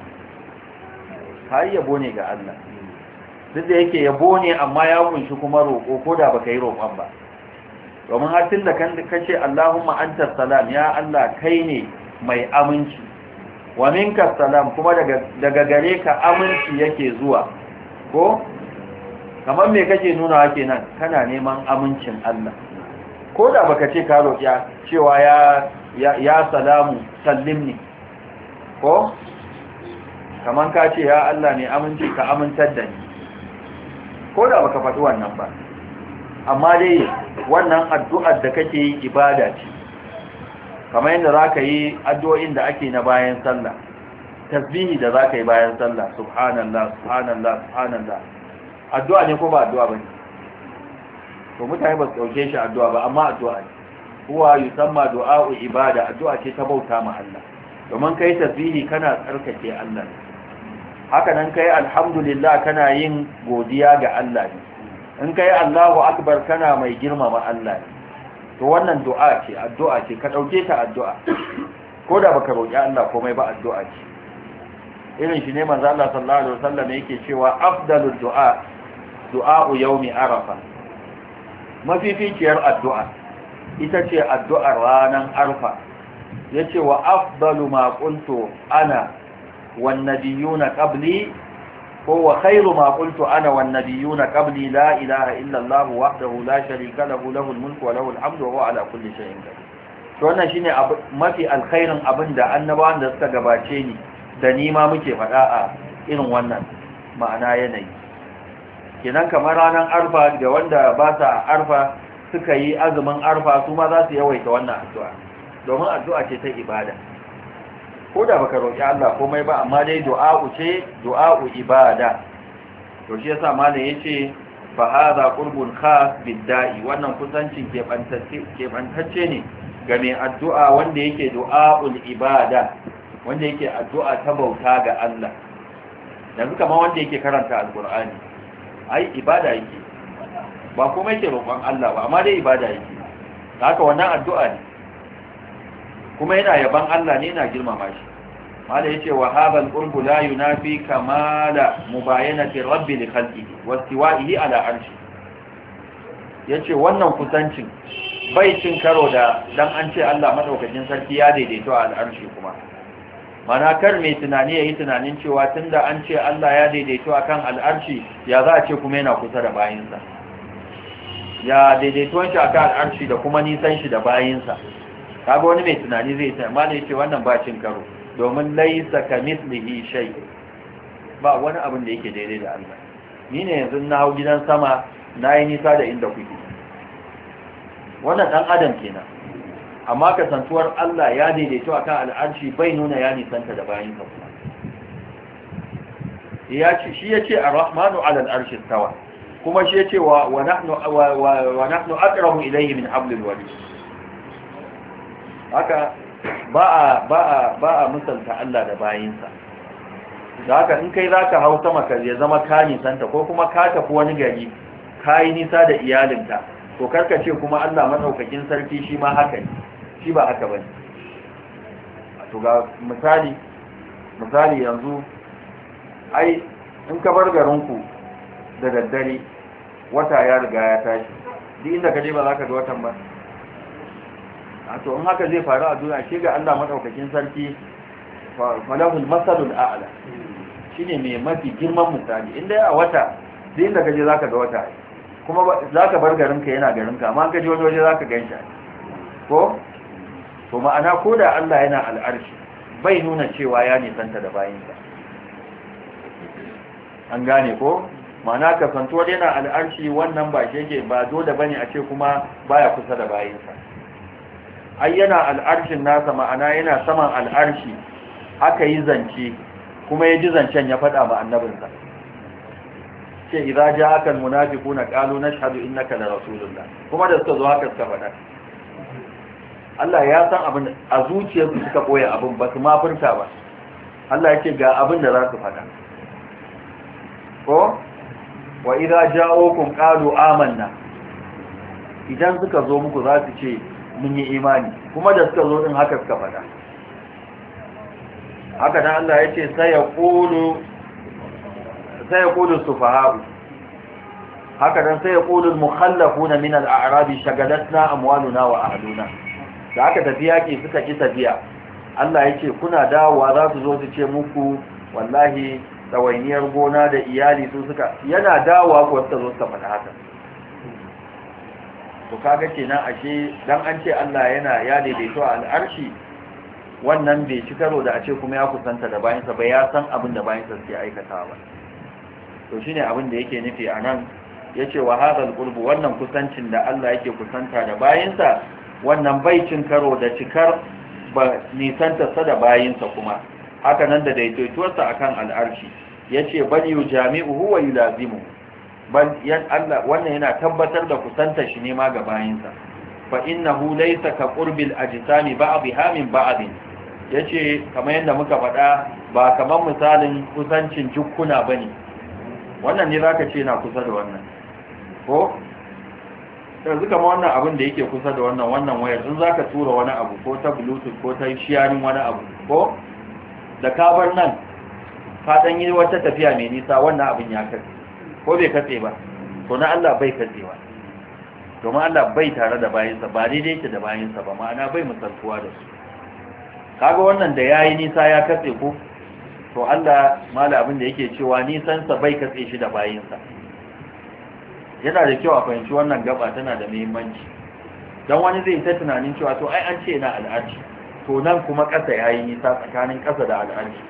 har yabo ne ga Allah duk da yake yabo ne amma ya kunshi kuma roƙo ko da baka yi roƙon ba domin har tun da kace Allahumma antas salam ya Allah kai ne mai aminci wa minka salam kuma daga daga gare ka aminci yake zuwa ko kamar me kake nuna kenan kana neman amincin Allah ko da baka ce ka roƙiya cewa ya ya, ya salamu sallimni ko kamar ka ce ya Allah ne aminci ka amintar da ni ko da baka faɗi wannan ba amma dai wannan addu'ar da kake yi ibada ce kamar yadda za ka yi addu'o'in da ake na bayan sallah tasbihi da za ka yi bayan sallah subhanallah subhanallah subhanallah addu'a ne ko ba addu'a ba ne to mutane ba su ɗauke shi addu'a ba amma addu'a ne kuwa yi samma du'a'u ibada addu'a ce ta bauta ma Allah domin kai tasbihi kana tsarkake Allah haka nan kai alhamdulillah kana yin godiya ga Allah ne in kai Allahu akbar kana mai girmama Allah ne to wannan du'a ce addu'a ce ka dauke ta addu'a ko da baka roki Allah komai ba addu'a ce irin shi ne manzo Allah sallallahu alaihi wasallam yake cewa afdalud du'a du'a'u yawmi arafa mafificiyar addu'a ita ce addu'ar ranar arfa yace wa afdalu ma qultu ana wan nabiyuna qabli هو خير ما قلت أنا والنبيون قبلي لا إله إلا الله وحده لا شريك له له الملك وله الحمد وهو على كل شيء قدير to wannan shine mafi alkhairin abinda annabawan da suka gabace ni da ni ma muke faɗa a irin wannan ma'ana yanayi kenan kamar ranar arfa da wanda ba sa arfa suka yi azumin arfa su ma za su yawaita wannan addu'a domin addu'a ce ta ibada ko da baka roƙi Allah komai ba amma dai du'a'u ce du'a'u ibada to shi yasa malam yace fa hadha qurbun khas bid-da'i wannan kusancin ke bantacce ke bantacce ne ga mai addu'a wanda yake du'a'ul ibada wanda yake addu'a ta bauta ga Allah yanzu kamar wanda yake karanta alqur'ani ai ibada yake ba komai yake roƙon Allah ba amma dai ibada yake haka wannan addu'a ne kuma yana yaban Allah ne yana girmama shi mala yace wa hadha al-qurbu la yunafi kamala mubayanati rabbi li khalqihi wa istiwa'ihi ala arshi yace wannan kusancin bai cin karo da dan an ce Allah madaukakin sarki ya daidaito a al'arshi kuma mana kar mai tunani yayi tunanin cewa tunda an ce Allah ya daidaito akan al'arshi ya za a ce kuma yana kusa da bayinsa ya daidaito shi akan al'arshi da kuma nisan shi da bayinsa kaga wani mai tunani zai ta amma ne ce wannan ba cin karo domin laysa kamithlihi shay ba wani abin da yake daidai da Allah ni ne yanzu na hau gidan sama nayi nisa da inda kuke wannan dan adam kenan amma kasantuwar Allah ya daidaito akan al'arshi bai nuna ya nisanta da bayin ka kuma ya ce shi yace ar-rahmanu 'ala al-arshi istawa kuma shi yace wa wa nahnu wa nahnu aqrabu ilayhi min hablil warid haka ba a ba a ba a misalta Allah da bayinsa da haka in kai zaka hau sama ka ya zama ka nisanta ko kuma ka tafi wani gari kai nisa da iyalinka to karka ce kuma Allah madaukakin sarki shi ma haka ne shi ba haka bane to ga misali misali yanzu ai in ka bar garinku da daddare wata ya riga ya tashi duk inda ka je ba za ka ga watan ba a to in haka zai faru a duniya shi ga Allah madaukakin sarki falahul masalul a'la shine mai mafi girman misali inda a wata duk inda ka je za ka ga wata kuma za ka bar garinka yana garinka amma ka je wani waje za ka gan shi ko to ma'ana ko da Allah yana al'arshi bai nuna cewa ya nisanta da bayinsa an gane ko ma'ana kasantuwar yana al'arshi wannan ba shi yake ba dole bane a ce kuma baya kusa da bayinsa ai yana al'arshin nasa ma'ana yana saman al'arshi aka yi zance kuma ya ji zancen ya faɗa ma annabinsa ce idza ja'aka almunafiquna qalu nashhadu innaka la rasulullah kuma da suka zo haka suka faɗa Allah ya san abin a zuciyarsu suka koya abin ba su ma furta ba Allah yake ga abin da za su faɗa ko wa idza ja'ukum qalu amanna idan suka zo muku za su ce mun yi imani kuma da suka zo din haka suka faɗa haka dan Allah yace sai ya qulu sai ya qulu sufaha'u haka dan sai ya qulu al-mukhallafuna min al-a'rabi shagalatna amwaluna wa ahluna da aka tafi yaki suka ki tafiya Allah yace kuna dawowa za su zo su ce muku wallahi tsawainiyar gona da iyali su suka yana dawowa ko suka zo suka faɗa haka to kaga kenan ashe dan an ce Allah yana ya daidaito a al'arshi wannan bai ci karo da a ce kuma ya kusanta da bayansa ba ya san abin da bayansa suke aikata ba to shine abin da yake nufi a nan yace wa hadal qurbu wannan kusancin da Allah yake kusanta da bayansa wannan bai cin karo da cikar ba nisanta sa da bayansa kuma haka nan da daidaituwarsa akan al'arshi yace bal yujami'uhu wa yulazimuhu bal yan Allah wannan yana tabbatar da kusanta shi ne ma ga bayinsa fa innahu laysa ka qurbil ajsami ba'dha min ba'd yace kamar yanda muka faɗa ba kamar misalin kusancin jukkuna bane wannan ne zaka ce na kusa da wannan ko yanzu kamar wannan abin da yake kusa da wannan wannan wayar in zaka tura wani abu ko ta bluetooth ko ta sharing wani abu ko da ka bar nan ka dan yi wata tafiya mai nisa wannan abin ya kai ko bai katse ba to na Allah bai katsewa domin Allah bai tare da bayinsa ba daidai yake da bayinsa ba ma'ana bai misaltuwa da su kaga wannan da yayi nisa ya katse ko to Allah mala abin da yake cewa nisan sa bai katse shi da bayinsa yana da kyau a fahimci wannan gaba tana da muhimmanci dan wani zai ta tunanin cewa to ai an ce na al'arshi to nan kuma kasa yayi nisa tsakanin kasa da al'arshi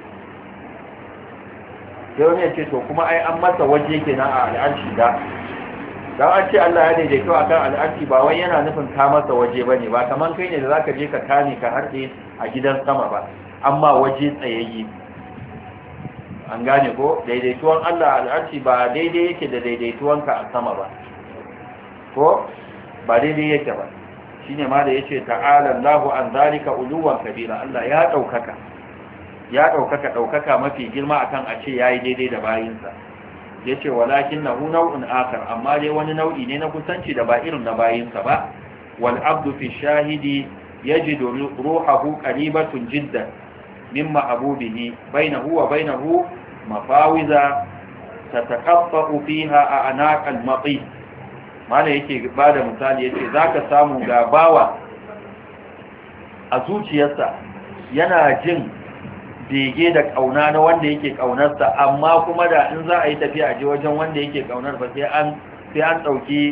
sai ne ce to kuma ai an masa waje kenan a al'arshi da dan an ce Allah ya daidaito akan al'arshi ba wai yana nufin ka masa waje bane ba kaman kai ne da zaka je ka kame ka harde a gidan sama ba amma waje tsayayye. An gane ko daidaituwan Allah al'arshi ba daidai yake da daidaituwanka a sama ba, ko ba daidai yake ba. Shine ma da yace ta'ala Allahu an zalika uluwan kabira, Allah ya daukaka ya daukaka daukaka mafi girma akan a ce yayi daidai da bayinsa. Yace walakinahu naw'un akhar, amma dai wani nau'i ne na kusanci da ba irin na bayinsa ba. Wal abdu fi shahidi yajidu ruhahu qaribatun jiddan min mahbubihi bainahu wa bainahu mafawiza tataqaffa'u fiha a'naq al-mati. Mala yake bada misali yace zaka samu ga bawa a zuciyarsa yana jin bege da kauna na wanda yake kaunarsa, amma kuma da in za a yi tafiya a je wajen wanda yake kaunar ba sai an sai an dauki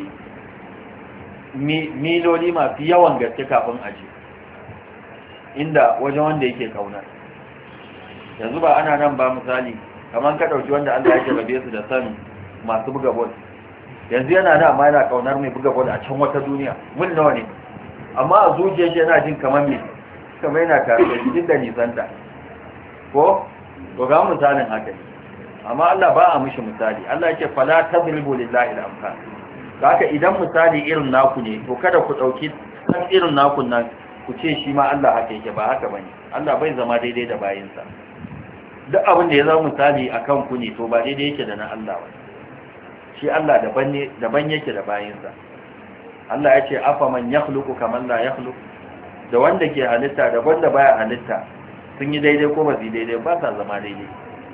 miloli masu yawan gaske kafin a je inda wajen wanda yake kaunar. Yanzu ba ana nan ba misali kamar ka dauki wanda Allah ya jarabe su da san masu buga bol, yanzu yana da amma yana kaunar mai buga bol a can wata duniya mun nawa ne, amma a zuciyar shi yana jin kamar me kamar yana tare da shi da nisanta, ko to ga misalin haka. Amma Allah ba a mishi misali. Allah yake fala tadribu lillahi al-amsal. Haka idan misali irin naku ne to kada ku dauki san irin naku nan ku ce shi ma Allah haka yake, ba haka bane. Allah bai zama daidai da bayinsa. Duk abin da ya zama misali akan ku ne to ba daidai yake da na Allah ba. Shi Allah daban ne, daban yake da bayinsa. Allah ya ce afa man yakhluqu kaman la yakhluq, da wanda ke halitta da wanda baya halitta sun yi daidai ko ba su yi daidai, ba sa zama daidai.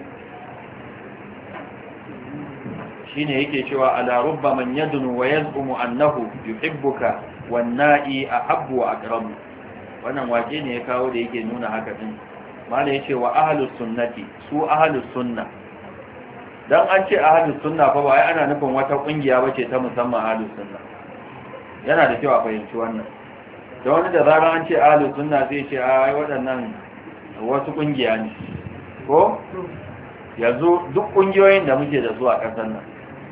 Shine yake cewa ala rubba man yadnu wa yaz'umu annahu yuhibbuka wan na'i ahabbu wa aqrabu. Wannan waje ne ya kawo da yake nuna haka din. Mala yace wa ahlus sunnati, su ahlus sunna. Dan an ce ahlus sunna fa ba wai ana nufin wata kungiya bace ta musamman ahlus sunna. Yana da kyau a fahimci wannan. Da wani da zarar an ce ahlus sunna zai ce ai waɗannan wasu kungiya ne, ko yanzu duk kungiyoyin da muke da su a ƙasar nan,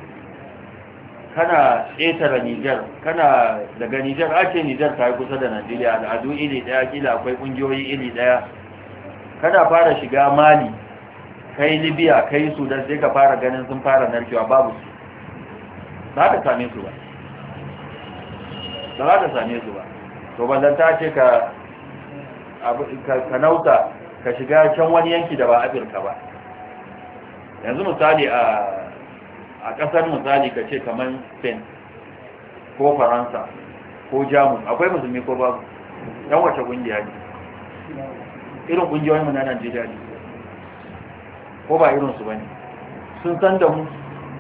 kana ƙetare Nijar, kana daga Nijar, ake Nijar ta yi kusa da Najeriya, al'adu iri ɗaya, kila akwai kungiyoyi iri ɗaya. Kana fara shiga Mali, kai Libya, kai Sudan, sai ka fara ganin sun fara narkewa, babu su, za ka same su ba ba za ka same su ba. To ballanta ce ka ka nauta ka shiga can wani yanki da ba Afirka ba. Yanzu misali a a kasar misali ka ce kamar Spain ko Faransa ko Jamus, akwai musulmi ko babu? Yan wace kungiya ne? Irin kungiyoyin mu na Najeriya ne ko ba irin su bane? Sun san da mu,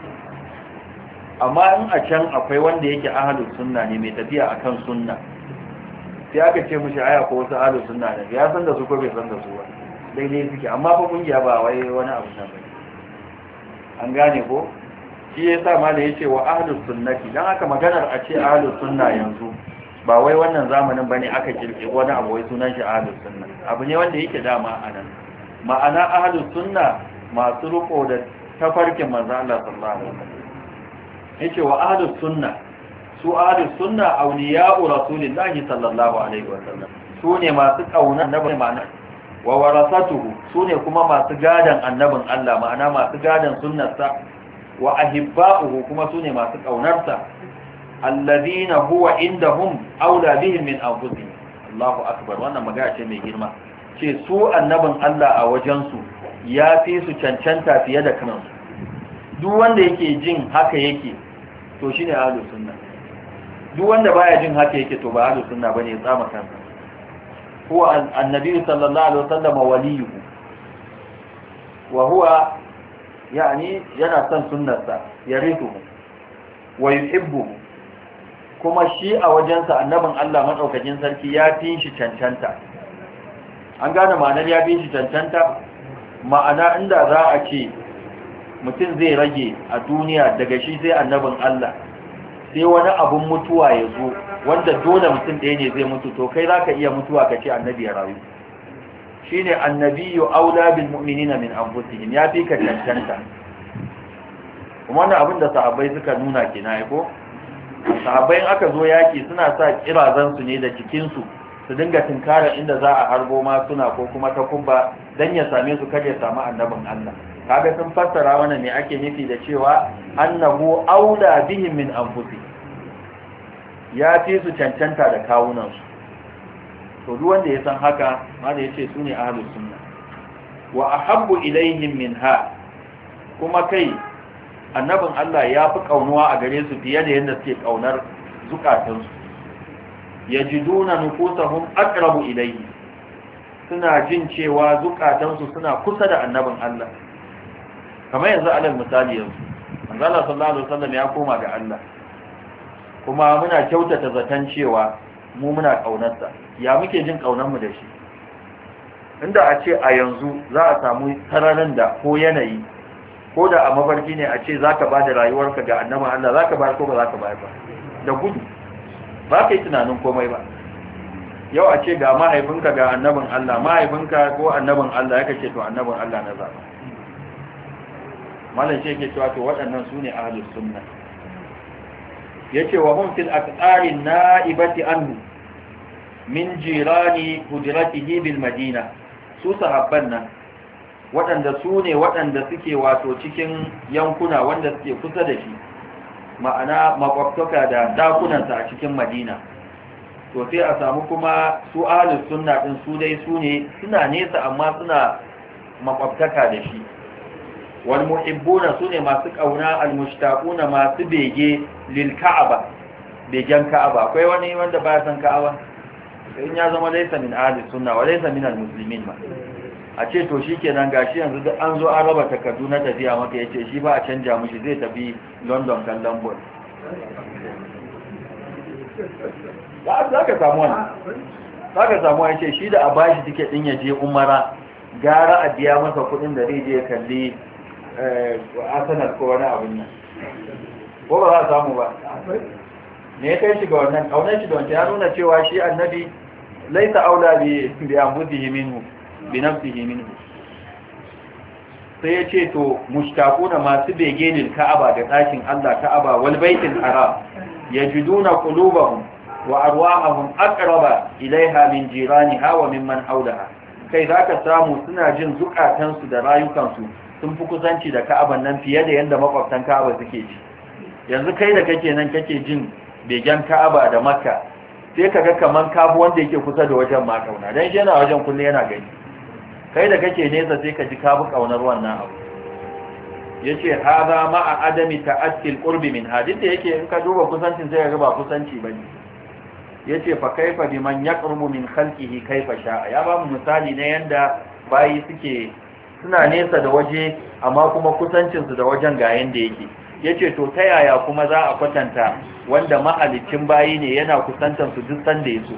amma in a can akwai wanda yake ahlus sunna ne mai tafiya akan sunna, sai aka ce mushi aya ko wasu ahlus sunna ne, ya san da su ko bai san da su ba, daidai suke. Amma fa kungiya ba wai wani abu nan bane. An gane ko? Shi yasa malai yace wa ahlus sunnati, dan haka maganar a ce ahlus sunna yanzu ba wai wannan zamanin bane aka kirki wani abu wai sunan shi ahlus sunna. Abu ne wanda yake dama anan. Ma'ana ahlus sunna masu riko da tafarkin manzo Allah sallallahu alaihi wasallam. Yace wa ahlus sunna, su ahlus sunna awliya'u rasulillahi sallallahu alaihi wasallam, su ne masu kauna annabi ma'ana, wa warasatuhu, su ne kuma masu gadan annabin Allah, ma'ana masu gadan sunnarsa, wa ahibba'uhu, kuma su ne masu kaunarsa, alladhina huwa indahum aula bihim min anfusihim. Allahu akbar, wannan magana ce mai girma. Ce su annabin Allah a wajensu ya fi su cancanta fiye da kansu. Duk wanda yake jin haka yake to shine ahlus sunna. Duk wanda baya jin haka yake to ba ahlus sunna bane, ya tsama kansa. Huwa annabi sallallahu alaihi wasallam waliyuhu wa huwa yani yana son sunnarsa, yarithu wa yuhibbu, kuma shi a wajensa annabin Allah madaukakin sarki ya fi shi cancanta. An gane ma'anar ya fi shi cancanta? Ma'ana inda za a ce mutum zai rage a duniya daga shi sai annabin Allah, sai wani abun mutuwa ya zo wanda dole mutum ɗaya ne zai mutu, to kai za ka iya mutuwa ka ce annabi ya rayu. Shi ne annabiyu aula bil mu'minina min anfusihim, ya fi ka cancanta. Kuma wannan abin da sahabbai suka nuna kenan, ko sahabbai aka zo yaki suna sa kirazansu ne da jikinsu su dinga tinkara inda za a harbo ma suna ko kuma ta kubba dan ya same su kada ya samu annabin Allah kaga sun fassara wannan ne ake nufi da cewa annahu aula bihim min anfusi ya fi su cancanta da kawunan su to duk wanda ya san haka ma da yace su ne ahlus sunna wa ahabbu ilaihim minha kuma kai annabin Allah ya fi kaunuwa a gare su fiye da yadda suke kaunar zukatansu yajiduna nufusahum aqrabu ilayhi suna jin cewa zukatansu suna kusa da annabin Allah kamar yanzu alal misali yanzu manzo Allah sallallahu alaihi wasallam ya koma ga Allah kuma muna kyautata zaton cewa mu muna kaunarsa ya muke jin kaunar mu da shi inda a ce a yanzu za a samu sararin da ko yanayi ko da a mafarki ne a ce zaka bada rayuwarka ga annabin Allah zaka bayar ko ba zaka bayar ba da gudu ba ka yi tunanin komai ba yau a ce ga mahaifinka ga annabin Allah mahaifinka ko annabin Allah ya kace to annabin Allah na zaba malam ce yake cewa to waɗannan su ne ahlus sunna yace wa hum fil aqtari naibati anhu min jirani hujratihi bil madina su sahabban nan waɗanda su ne waɗanda suke wato cikin yankuna wanda suke kusa da shi ma'ana makwabtaka da dakunansa a cikin madina to sai a samu kuma su ahlus sunna din su dai su ne suna nesa amma suna makwabtaka da shi wal muhibbuna su ne masu kauna al mushtaquna masu bege lil ka'aba begen ka'aba akwai wani wanda baya san ka'aba in ya zama laysa min ahlus sunna wa laysa min al muslimin ma a ce to shikenan gashi yanzu duk an zo an raba takardu na tafiya maka yace shi ba a canja mishi zai tafi London kallon ball za ka samu wani za ka samu wani ce shi da a bashi tiket din ya je umara gara a biya masa kudin da zai je ya kalli Arsenal ko wani abin nan ko ba za a samu ba me ya kai shi ga wannan kaunar shi da wancan ya nuna cewa shi annabi laisa aula bi bi anfusihi minhu bi nafsihi minhu sai ya ce to mushtaquna masu bege lil ka'aba da ɗakin Allah ka'aba wal baitil haram yajiduna qulubahum wa arwahahum aqraba ilaiha min jiraniha wa mimman hawlaha kai zaka samu suna jin zukatansu da rayukansu sun fi kusanci da ka'aban nan fiye da yanda makwabtan ka'aba suke ji yanzu kai da kake nan kake jin begen ka'aba da makka sai kaga kaman kafu wanda yake kusa da wajen ma kauna dan shi yana wajen kullu yana gani kai da kake nesa sai ka ji ka bi kaunar wannan abu yace hada ma'a adami ta'akkil qurbi min hadith yake in ka duba kusancin sai ga ba kusanci bane yace fa kaifa biman yaqrubu min khalqihi kaifa sha'a ya ba mu misali ne yanda bayi suke suna nesa da waje amma kuma kusancin su da wajen ga yanda yake yace to ta yaya kuma za a kwatanta wanda mahalicin bayi ne yana kusantan su duk sanda yaso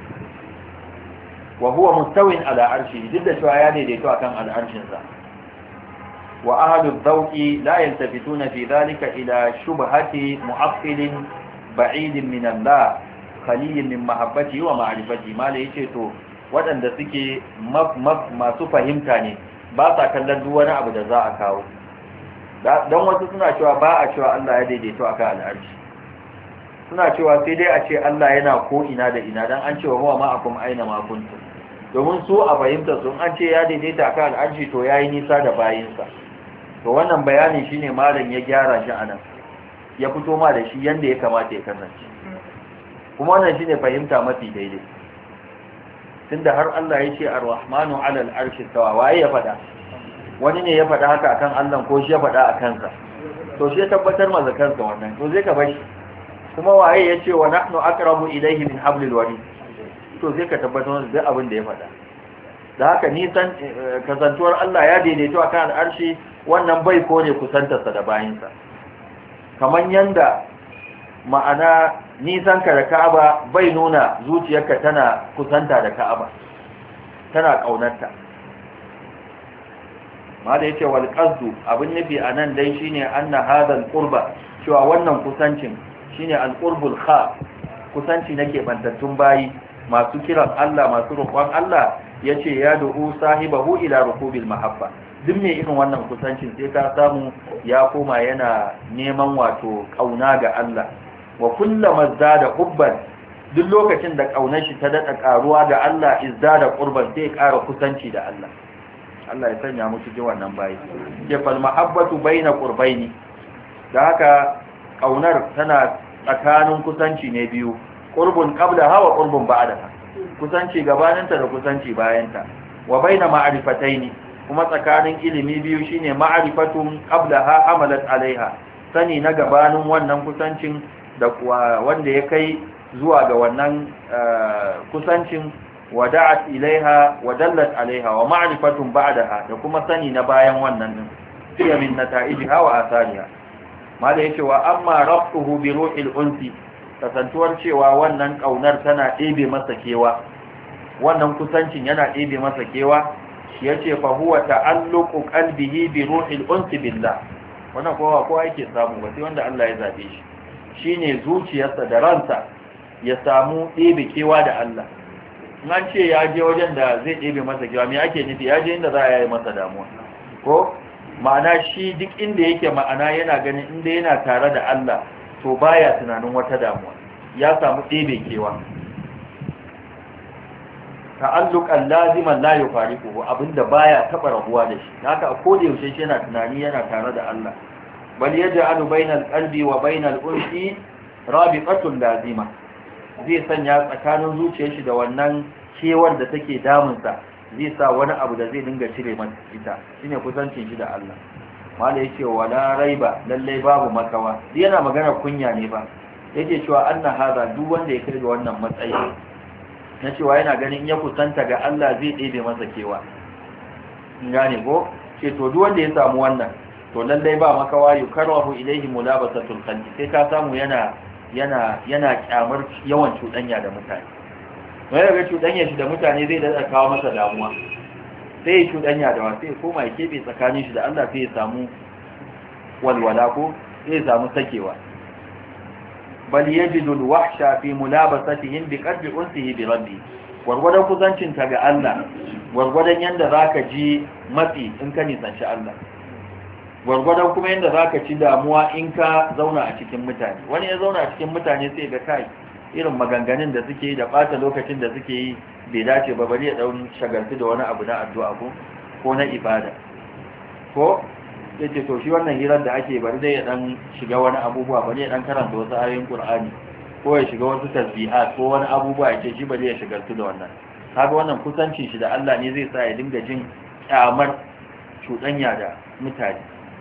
wa huwa mustawin ala arshi duk da cewa ya daidaito akan al'arshin sa wa ahlu dhawqi la yaltafituna fi dhalika ila shubhati mu'aqqilin ba'idin min Allah khaliyyin min mahabbati wa ma'rifati mala yace to wadanda suke masu fahimta ne ba sa kallon duk wani abu da za a kawo dan wasu suna cewa ba a cewa Allah ya daidaito akan al'arshi suna cewa sai dai a ce Allah yana ko ina da ina dan an cewa huwa ma'akum aina ma kuntum domin su a fahimta sun an ce ya daidaita akan al'arshi to yayi nisa da bayinsa to wannan bayani shine malam ya gyara shi anan ya fito ma da shi yanda ya kamata ya kasance kuma wannan shine fahimta mafi daidai tunda har Allah ya ce ar-rahmanu 'ala al-arshi tawa waye ya fada wani ne ya fada haka akan Allah ko shi ya fada akan sa to shi ya tabbatar ma zakansa wannan to zai ka bashi kuma waye ya ce wa nahnu aqrabu ilayhi min hablil warid to zai ka tabbatar da abin da ya fada da haka nisan kasantuwar Allah ya daidaito akan al-arshi wannan bai kone kusantarsa da bayinsa kaman yanda ma'ana nisan ka da Ka'aba bai nuna zuciyarka tana kusanta da Ka'aba tana kaunarta ma da yake wal qasdu abin nabi anan dai shine anna hadal qurba cewa wannan kusancin shine al-qurbul khas kusanci nake bantattun bayi masu kiran Allah masu roƙon Allah yace ya du'u sahibahu ila rukubil mahabba duk mai irin wannan kusancin sai ka samu ya koma yana neman wato kauna ga Allah wa kullama zada hubban duk lokacin da kaunar shi ta dada karuwa ga Allah izdada qurban sai ya ƙara kusanci da Allah Allah ya sanya mu cikin wannan bayi ke fal mahabbatu baina qurbaini da haka kaunar tana tsakanin kusanci ne biyu qurbun qablaha wa qurbun ba'daha kusanci gabaninta da kusanci bayanta wa baina ma'rifataini kuma tsakanin ilimi biyu shine ma'rifatun qablaha amalat alaiha sani na gabanin wannan kusancin da wanda ya kai zuwa ga wannan kusancin wada'at ilaiha wa dallat alaiha wa ma'rifatun ba'daha da kuma sani na bayan wannan din fiye min nata'ijiha wa asariha mala yace wa amma rabtuhu bi ruhil unsi kasantuwar cewa wannan kaunar tana ɗebe masa kewa wannan kusancin yana ɗebe masa kewa yace fa huwa ta'alluqu qalbihi bi ruhil unsi billah wannan kowa kowa yake samu ba sai wanda Allah ya zabe shi shine zuciyarsa da ransa ya samu ɗebe kewa da Allah in an ce ya je wajen da zai ɗebe masa kewa me ake nufi ya je inda za a yi masa damuwa ko ma'ana shi duk inda yake ma'ana yana ganin inda yana tare da Allah to baya tunanin wata damuwa ya samu ɗebe kewa ta'alluqan laziman la yufariquhu abinda baya taba rabuwa da shi haka a koda yaushe shi yana tunani yana tare da Allah bal yaj'alu bainal qalbi wa bainal unsi rabiqatun lazima zai sanya tsakanin zuciyar shi da wannan kewar da take damunsa zai sa wani abu da zai dinga cire masa ita shine kusancin shi da Allah mala yake wala raiba lalle babu makawa dai yana magana kunya ne ba yake cewa anna hada duk wanda ya kai ga wannan matsayi na cewa yana ganin ya kusanta ga Allah zai ɗebe masa kewa gane ko ce to duk wanda ya samu wannan to lalle ba makawa yukarrahu ilayhi mulabasatul qalbi sai ka samu yana yana yana kyamar yawan cuɗanya da mutane wai daga cuɗanya shi da mutane zai da kawo masa damuwa sai ya cuɗanya da wasu sai koma ya kebe tsakanin shi da Allah sai ya samu walwala ko sai ya samu sakewa bal yajidu alwahsha fi mulabasatihim bi qadri unsihi bi rabbi wargwadan kusancin ta ga Allah wargwadan yanda zaka ji matsi in ka nisanci Allah gwargwadon kuma yadda za ka ci damuwa in ka zauna a cikin mutane wani ya zauna a cikin mutane sai ga kai irin maganganun da suke yi da ɓata lokacin da suke yi bai dace ba bari ya ɗaun shagaltu da wani abu na addu'a ko ko na ibada ko ya ce to shi wannan hirar da ake bari dai ya ɗan shiga wani abubuwa bari ya ɗan karanta wasu ayoyin ƙur'ani ko ya shiga wasu tasbihat ko wani abubuwa ya ce shi bari ya shagaltu da wannan kaga wannan kusancin shi da Allah ne zai sa ya dinga jin kyamar cuɗanya da mutane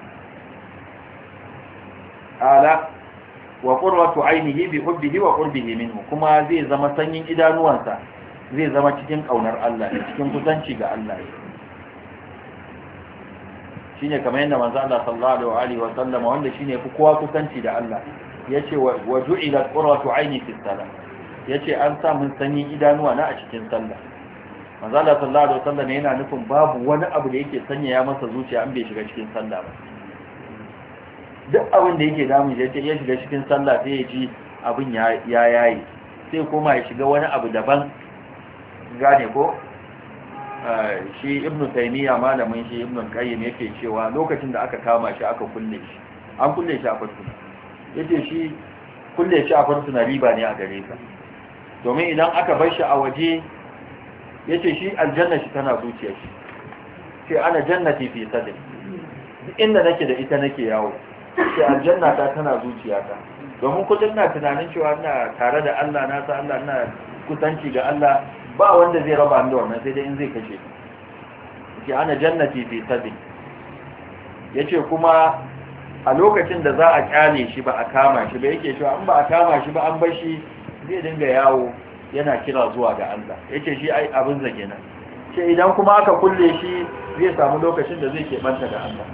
ala wa qurratu ainihi bi hubbihi wa qurbihi minhu kuma zai zama sanyin idanuwansa zai zama cikin kaunar Allah cikin kusanci ga Allah shine kamar yadda manzo Allah sallallahu alaihi wa sallam wanda shine fi kowa kusanci da Allah yace wa ju'ila qurratu aini fi salat yace an sa mun sanyin idanuwa na a cikin sallah manzo Allah sallallahu alaihi wa sallam yana nufin babu wani abu da yake sanya ya masa zuciya an bai shiga cikin sallah ba duk abin da yake damu ya ce ya shiga cikin sallah sai ya ji abin ya yayi sai kuma ya shiga wani abu daban gane ko shi ibnu taymiya malamin shi ibnu qayyim yake cewa lokacin da aka kama shi aka kulle shi an kulle shi a fursuna yace shi kulle shi a fursuna riba ne a gare ka domin idan aka bar shi a waje yace shi aljanna shi tana zuciyar shi sai ana jannati fi sadri inda nake da ita nake yawo sai aljanna ta tana zuciyata domin kullum na tunanin cewa ina tare da Allah na san Allah ina kusanci ga Allah ba wanda zai raba ni da wannan sai dai in zai kashe ni sai ana jannati fi sabi yace kuma a lokacin da za a kyale shi ba a kama shi ba yake cewa an ba a kama shi ba an bar shi zai dinga yawo yana kira zuwa ga Allah yace shi ai abin zage nan sai idan kuma aka kulle shi zai samu lokacin da zai keɓanta da Allah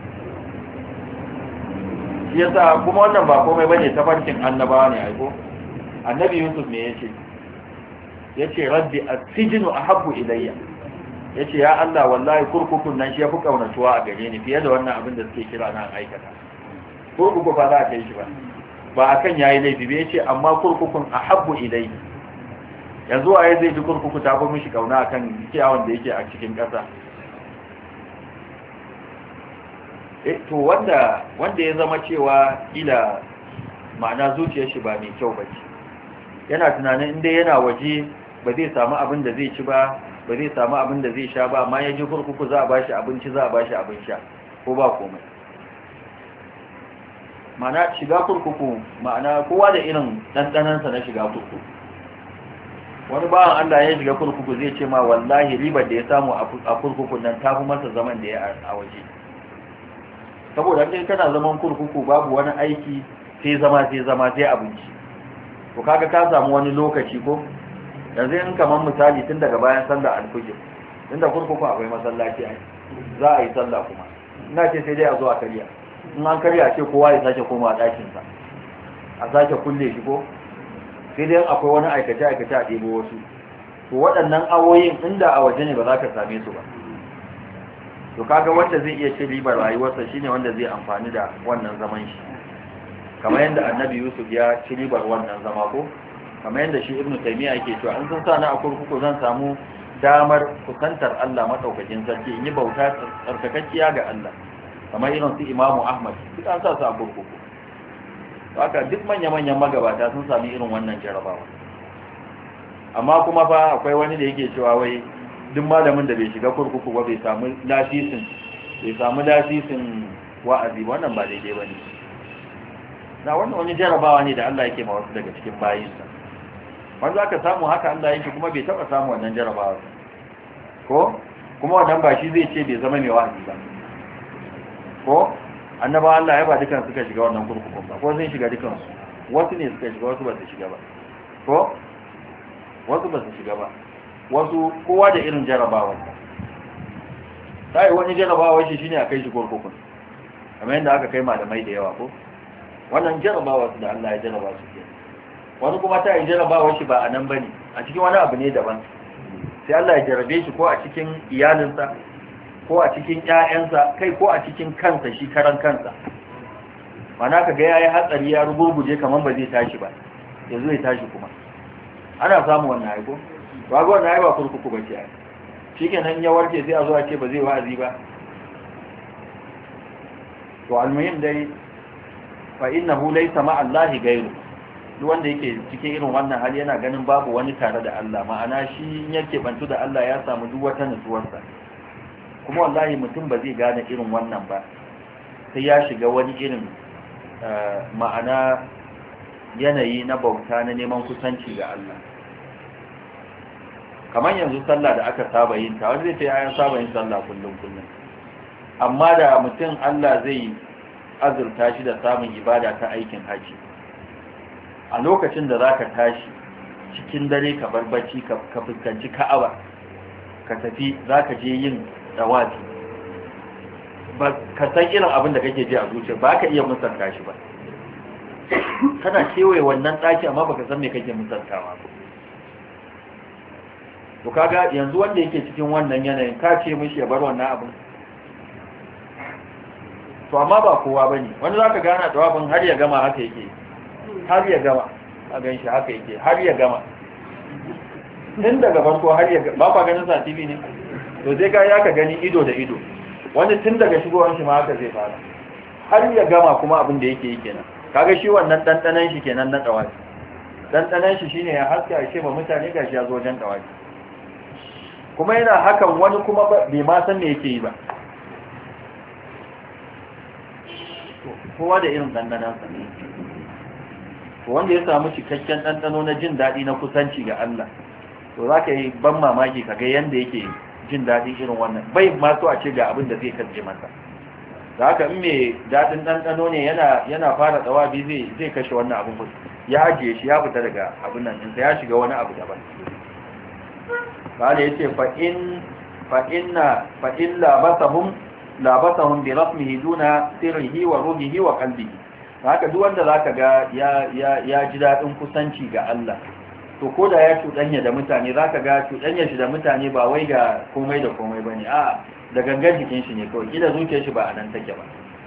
yasa kuma wannan ba komai bane tafarkin annabawa ne aiko annabi Yusuf ne yace yace rabbi as-sijnu ahabbu ilayya yace ya Allah wallahi kurkukun nan shi yafi kaunatuwa a gare ni fiye da wannan abin da suke kira na aikata kurkuku ba za a kai shi ba ba akan yayi laifi ba yace amma kurkukun ahabbu ilayya yanzu waye zai ji kurkuku ta fi mishi kauna akan kiyawan da yake a cikin ƙasa to wanda wanda ya zama cewa ila ma'ana zuciyar shi ba mai kyau bace yana tunanin inda yana waje ba zai samu abin da zai ci ba ba zai samu abin da zai sha ba, amma ya ji kurkuku za a ba shi abinci za a ba shi abin sha ko ba komai. ma'ana shiga kurkuku ma'ana kowa da irin ɗanɗanansa na shiga kurkuku. wani bawan Allah ya shiga kurkuku zai ce ma wallahi ribar da ya samu a kurkukun nan ta fi masa zaman da ya a waje. saboda kai kana zaman kurkuku babu wani aiki sai zama sai zama sai abinci, to kaga ka samu wani lokaci ko yanzu in kamar misali tun daga bayan sallar alfijir, inda kurkuku akwai masallaci ai za a yi sallah kuma ina ce sai dai a zo a karya, in an karya ce kowa ya sake koma a ɗakinsa a sake kulle shi ko sai dai akwai wani aikace aikace a ɗebo wasu, to waɗannan awoyin inda a waje ne ba za ka same su ba. to kaga wanda zai iya ce ribar rayuwarsa shine wanda zai amfani da wannan zaman shi, kamar yadda annabi Yusuf ya ci ribar wannan zama ko kamar yadda shi ibnu taymiya yake cewa in sun sa ni a kurkuku zan samu damar kusantar Allah madaukakin sarki in yi bauta tsarkakakkiya ga Allah, kamar irin su Imamu Ahmad duk an sa su a kurkuku. haka duk manya-manyan magabata sun sami irin wannan jarabawa. amma kuma fa akwai wani da yake cewa wai duk malamin da bai shiga kurkuku ba bai samu lasisin bai samu lasisin wa'azi, wannan ba daidai bane. na wannan wani jarabawa ne da Allah yake ma wasu daga cikin bayinsa, wanda aka samu haka Allah yake kuma bai taba samu wannan jarabawa ko kuma wannan ba shi zai ce bai zama mai wa'azi ba ko annaba Allah ya ba dukan suka shiga wannan kurkukun ba, ko sun shiga dukan su, wasu ne suka shiga wasu ba su shiga ba ko wasu ba su shiga ba, wasu kowa da irin jarabawa. sai wani jarabawa shi shine a kai shi kurkukun kamar yadda aka kai malamai da yawa ko wannan jarabawa su da Allah ya jaraba su ke. wani kuma ta yi jarabawa shi ba a nan bane, a cikin wani abu ne daban, sai Allah ya jarabe shi ko a cikin iyalinsa ko a cikin ƴaƴansa kai ko a cikin kansa shi karan kansa. mana ka ga yayi hatsari ya rugurguje kaman ba zai tashi ba, yanzu ya tashi kuma ana samu wannan aiko ba ga wannan ai ba kurkuku ba ce ai shikenan ya warke sai a zo a ce ba zai wa'azi ba. to almuhim dai fa innahu laysa ma Allah ghayru, duk wanda yake cikin irin wannan hali yana ganin babu wani tare da Allah, ma'ana shi yake bantu da Allah ya samu duk wata nutsuwarsa. kuma wallahi mutum ba zai gane irin wannan ba sai ya shiga wani irin ma'ana yanayi na bauta na neman kusanci ga Allah. kamar yanzu sallah da aka saba yin ta, wanda zai ce ayan saba yin sallah kullum kullum, amma da mutum Allah zai azurta shi da samun ibada ta aikin haji, a lokacin da zaka tashi cikin dare ka bar bacci ka fuskanci Ka'aba ka tafi zaka je yin dawafi, ba ka san irin abin da kake ji a zuciya ba ka iya musanta shi ba, kana kewaye wannan daki amma baka san me kake musantawa ba. to kaga yanzu wanda yake cikin wannan yanayin ka ce mishi ya bar wannan abin, to amma ba kowa bane, wani zaka gana dawafin har ya gama haka yake har ya gama a ganshi haka yake har ya gama tun daga farko har ya ba ka ganin sa T V ne, to sai ka ya ka gani ido da ido, wani tun daga shigowar shi ma haka zai fara har ya gama kuma abin da yake yi kenan. kaga shi wannan dandanan shi kenan na dawafi, dandanan shi shine ya haska ya ce ba mutane gashi ya zo wajen dawafi, kuma yana hakan wani kuma bai ma san me yake yi ba. kowa da irin dandanansa ne, wanda ya samu cikakken dandano na jin daɗi na kusanci ga Allah, to za ka yi ban mamaki ka ga yadda yake jin daɗi irin wannan, bai masu a ce ga abin da zai kasance masa. da haka in mai daɗin ɗanɗano ne yana fara tsawabi zai kashe wannan abin, ya ajiye shi ya fita daga abin nan ɗinsa ya shiga wani abu daban. ba da ya ce fa'in labasahun labasahun bi rasmihi duna sirrihi wa ruhihi wa qalbihi. haka duk wanda zaka ga ya ji daɗin kusanci ga Allah, to ko da ya cuɗanya da mutane zaka ga cuɗanya shi da mutane ba wai ga komai da komai bane, a da gangan jikin shi ne kawai, kila zuciyar shi ba a nan take ba.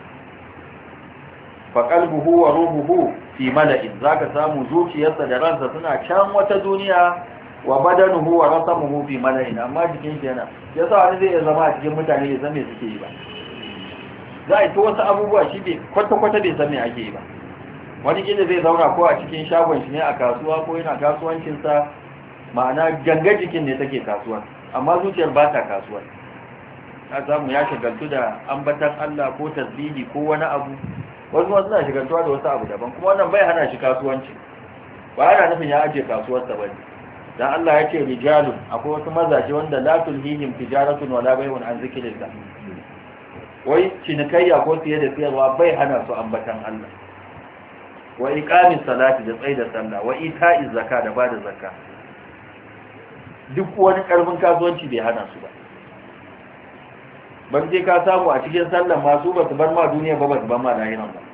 fa qalbuhu wa ruhuhu fi mala'in, zaka samu zuciyarsa da ransa suna can wata duniya, wa badanuhu wa rasamuhu fi mala'in, amma jikin shi yana yasa wani zai zama a cikin mutane bai san me suke yi ba, za a yi ta wasu abubuwa shi bai kwata-kwata bai san me ake yi ba. wani gida zai zauna ko a cikin shagon shi ne a kasuwa ko yana kasuwancinsa, ma'ana ganga jikin ne take kasuwa amma zuciyar ba ta kasuwa. ka samu ya shagaltu da ambatan Allah ko tasbihi ko wani abu, wasu ma suna shagaltuwa da wasu abu daban, kuma wannan bai hana shi kasuwanci, ba yana nufin ya ajiye kasuwarsa bane. dan Allah ya ce rijalun, akwai wasu mazaje wanda la tulhihim tijaratun wala bai'un an zikrillah, wai cinikayya ko siye da siyarwa bai hana su ambatan Allah, wa iqamis salati da tsaida sallah, wa ita'iz zakka da bada zakka, duk wani karfin kasuwanci bai hana su ba. ban je ka samu a cikin sallan masu ba su bar ma duniya ba ba su bar ma lahiran ba,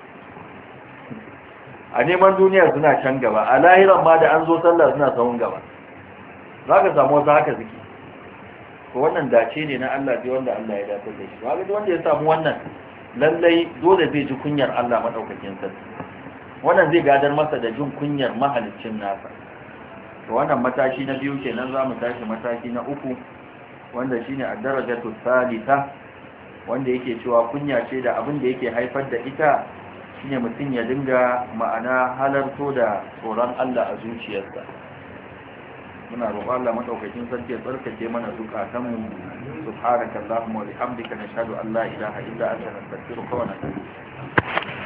a neman duniya suna can gaba, a lahiran ma da an zo sallah suna sahun gaba, za ka samu wasu haka suke. ko wannan dace ne na Allah ce wanda Allah ya dace da shi, wanda wanda ya samu wannan lallai dole zai ji kunyar Allah madaukakin sarki, wannan zai gadar masa da jin kunyar mahaliccin nasa. to wannan mataki na biyu kenan, za mu tashi mataki na uku wanda shine ad-darajatu thalitha, wanda yake cewa kunya ce da abin da yake haifar da ita shine mutum ya dinga ma'ana halarto da tsoron Allah a zuciyarsa. muna roƙon Allah madaukakin sarki ya tsarkake mana zukatan mu. subhanakallahumma wa bihamdika nashhadu an la ilaha illa anta nastaghfiruka wa natubu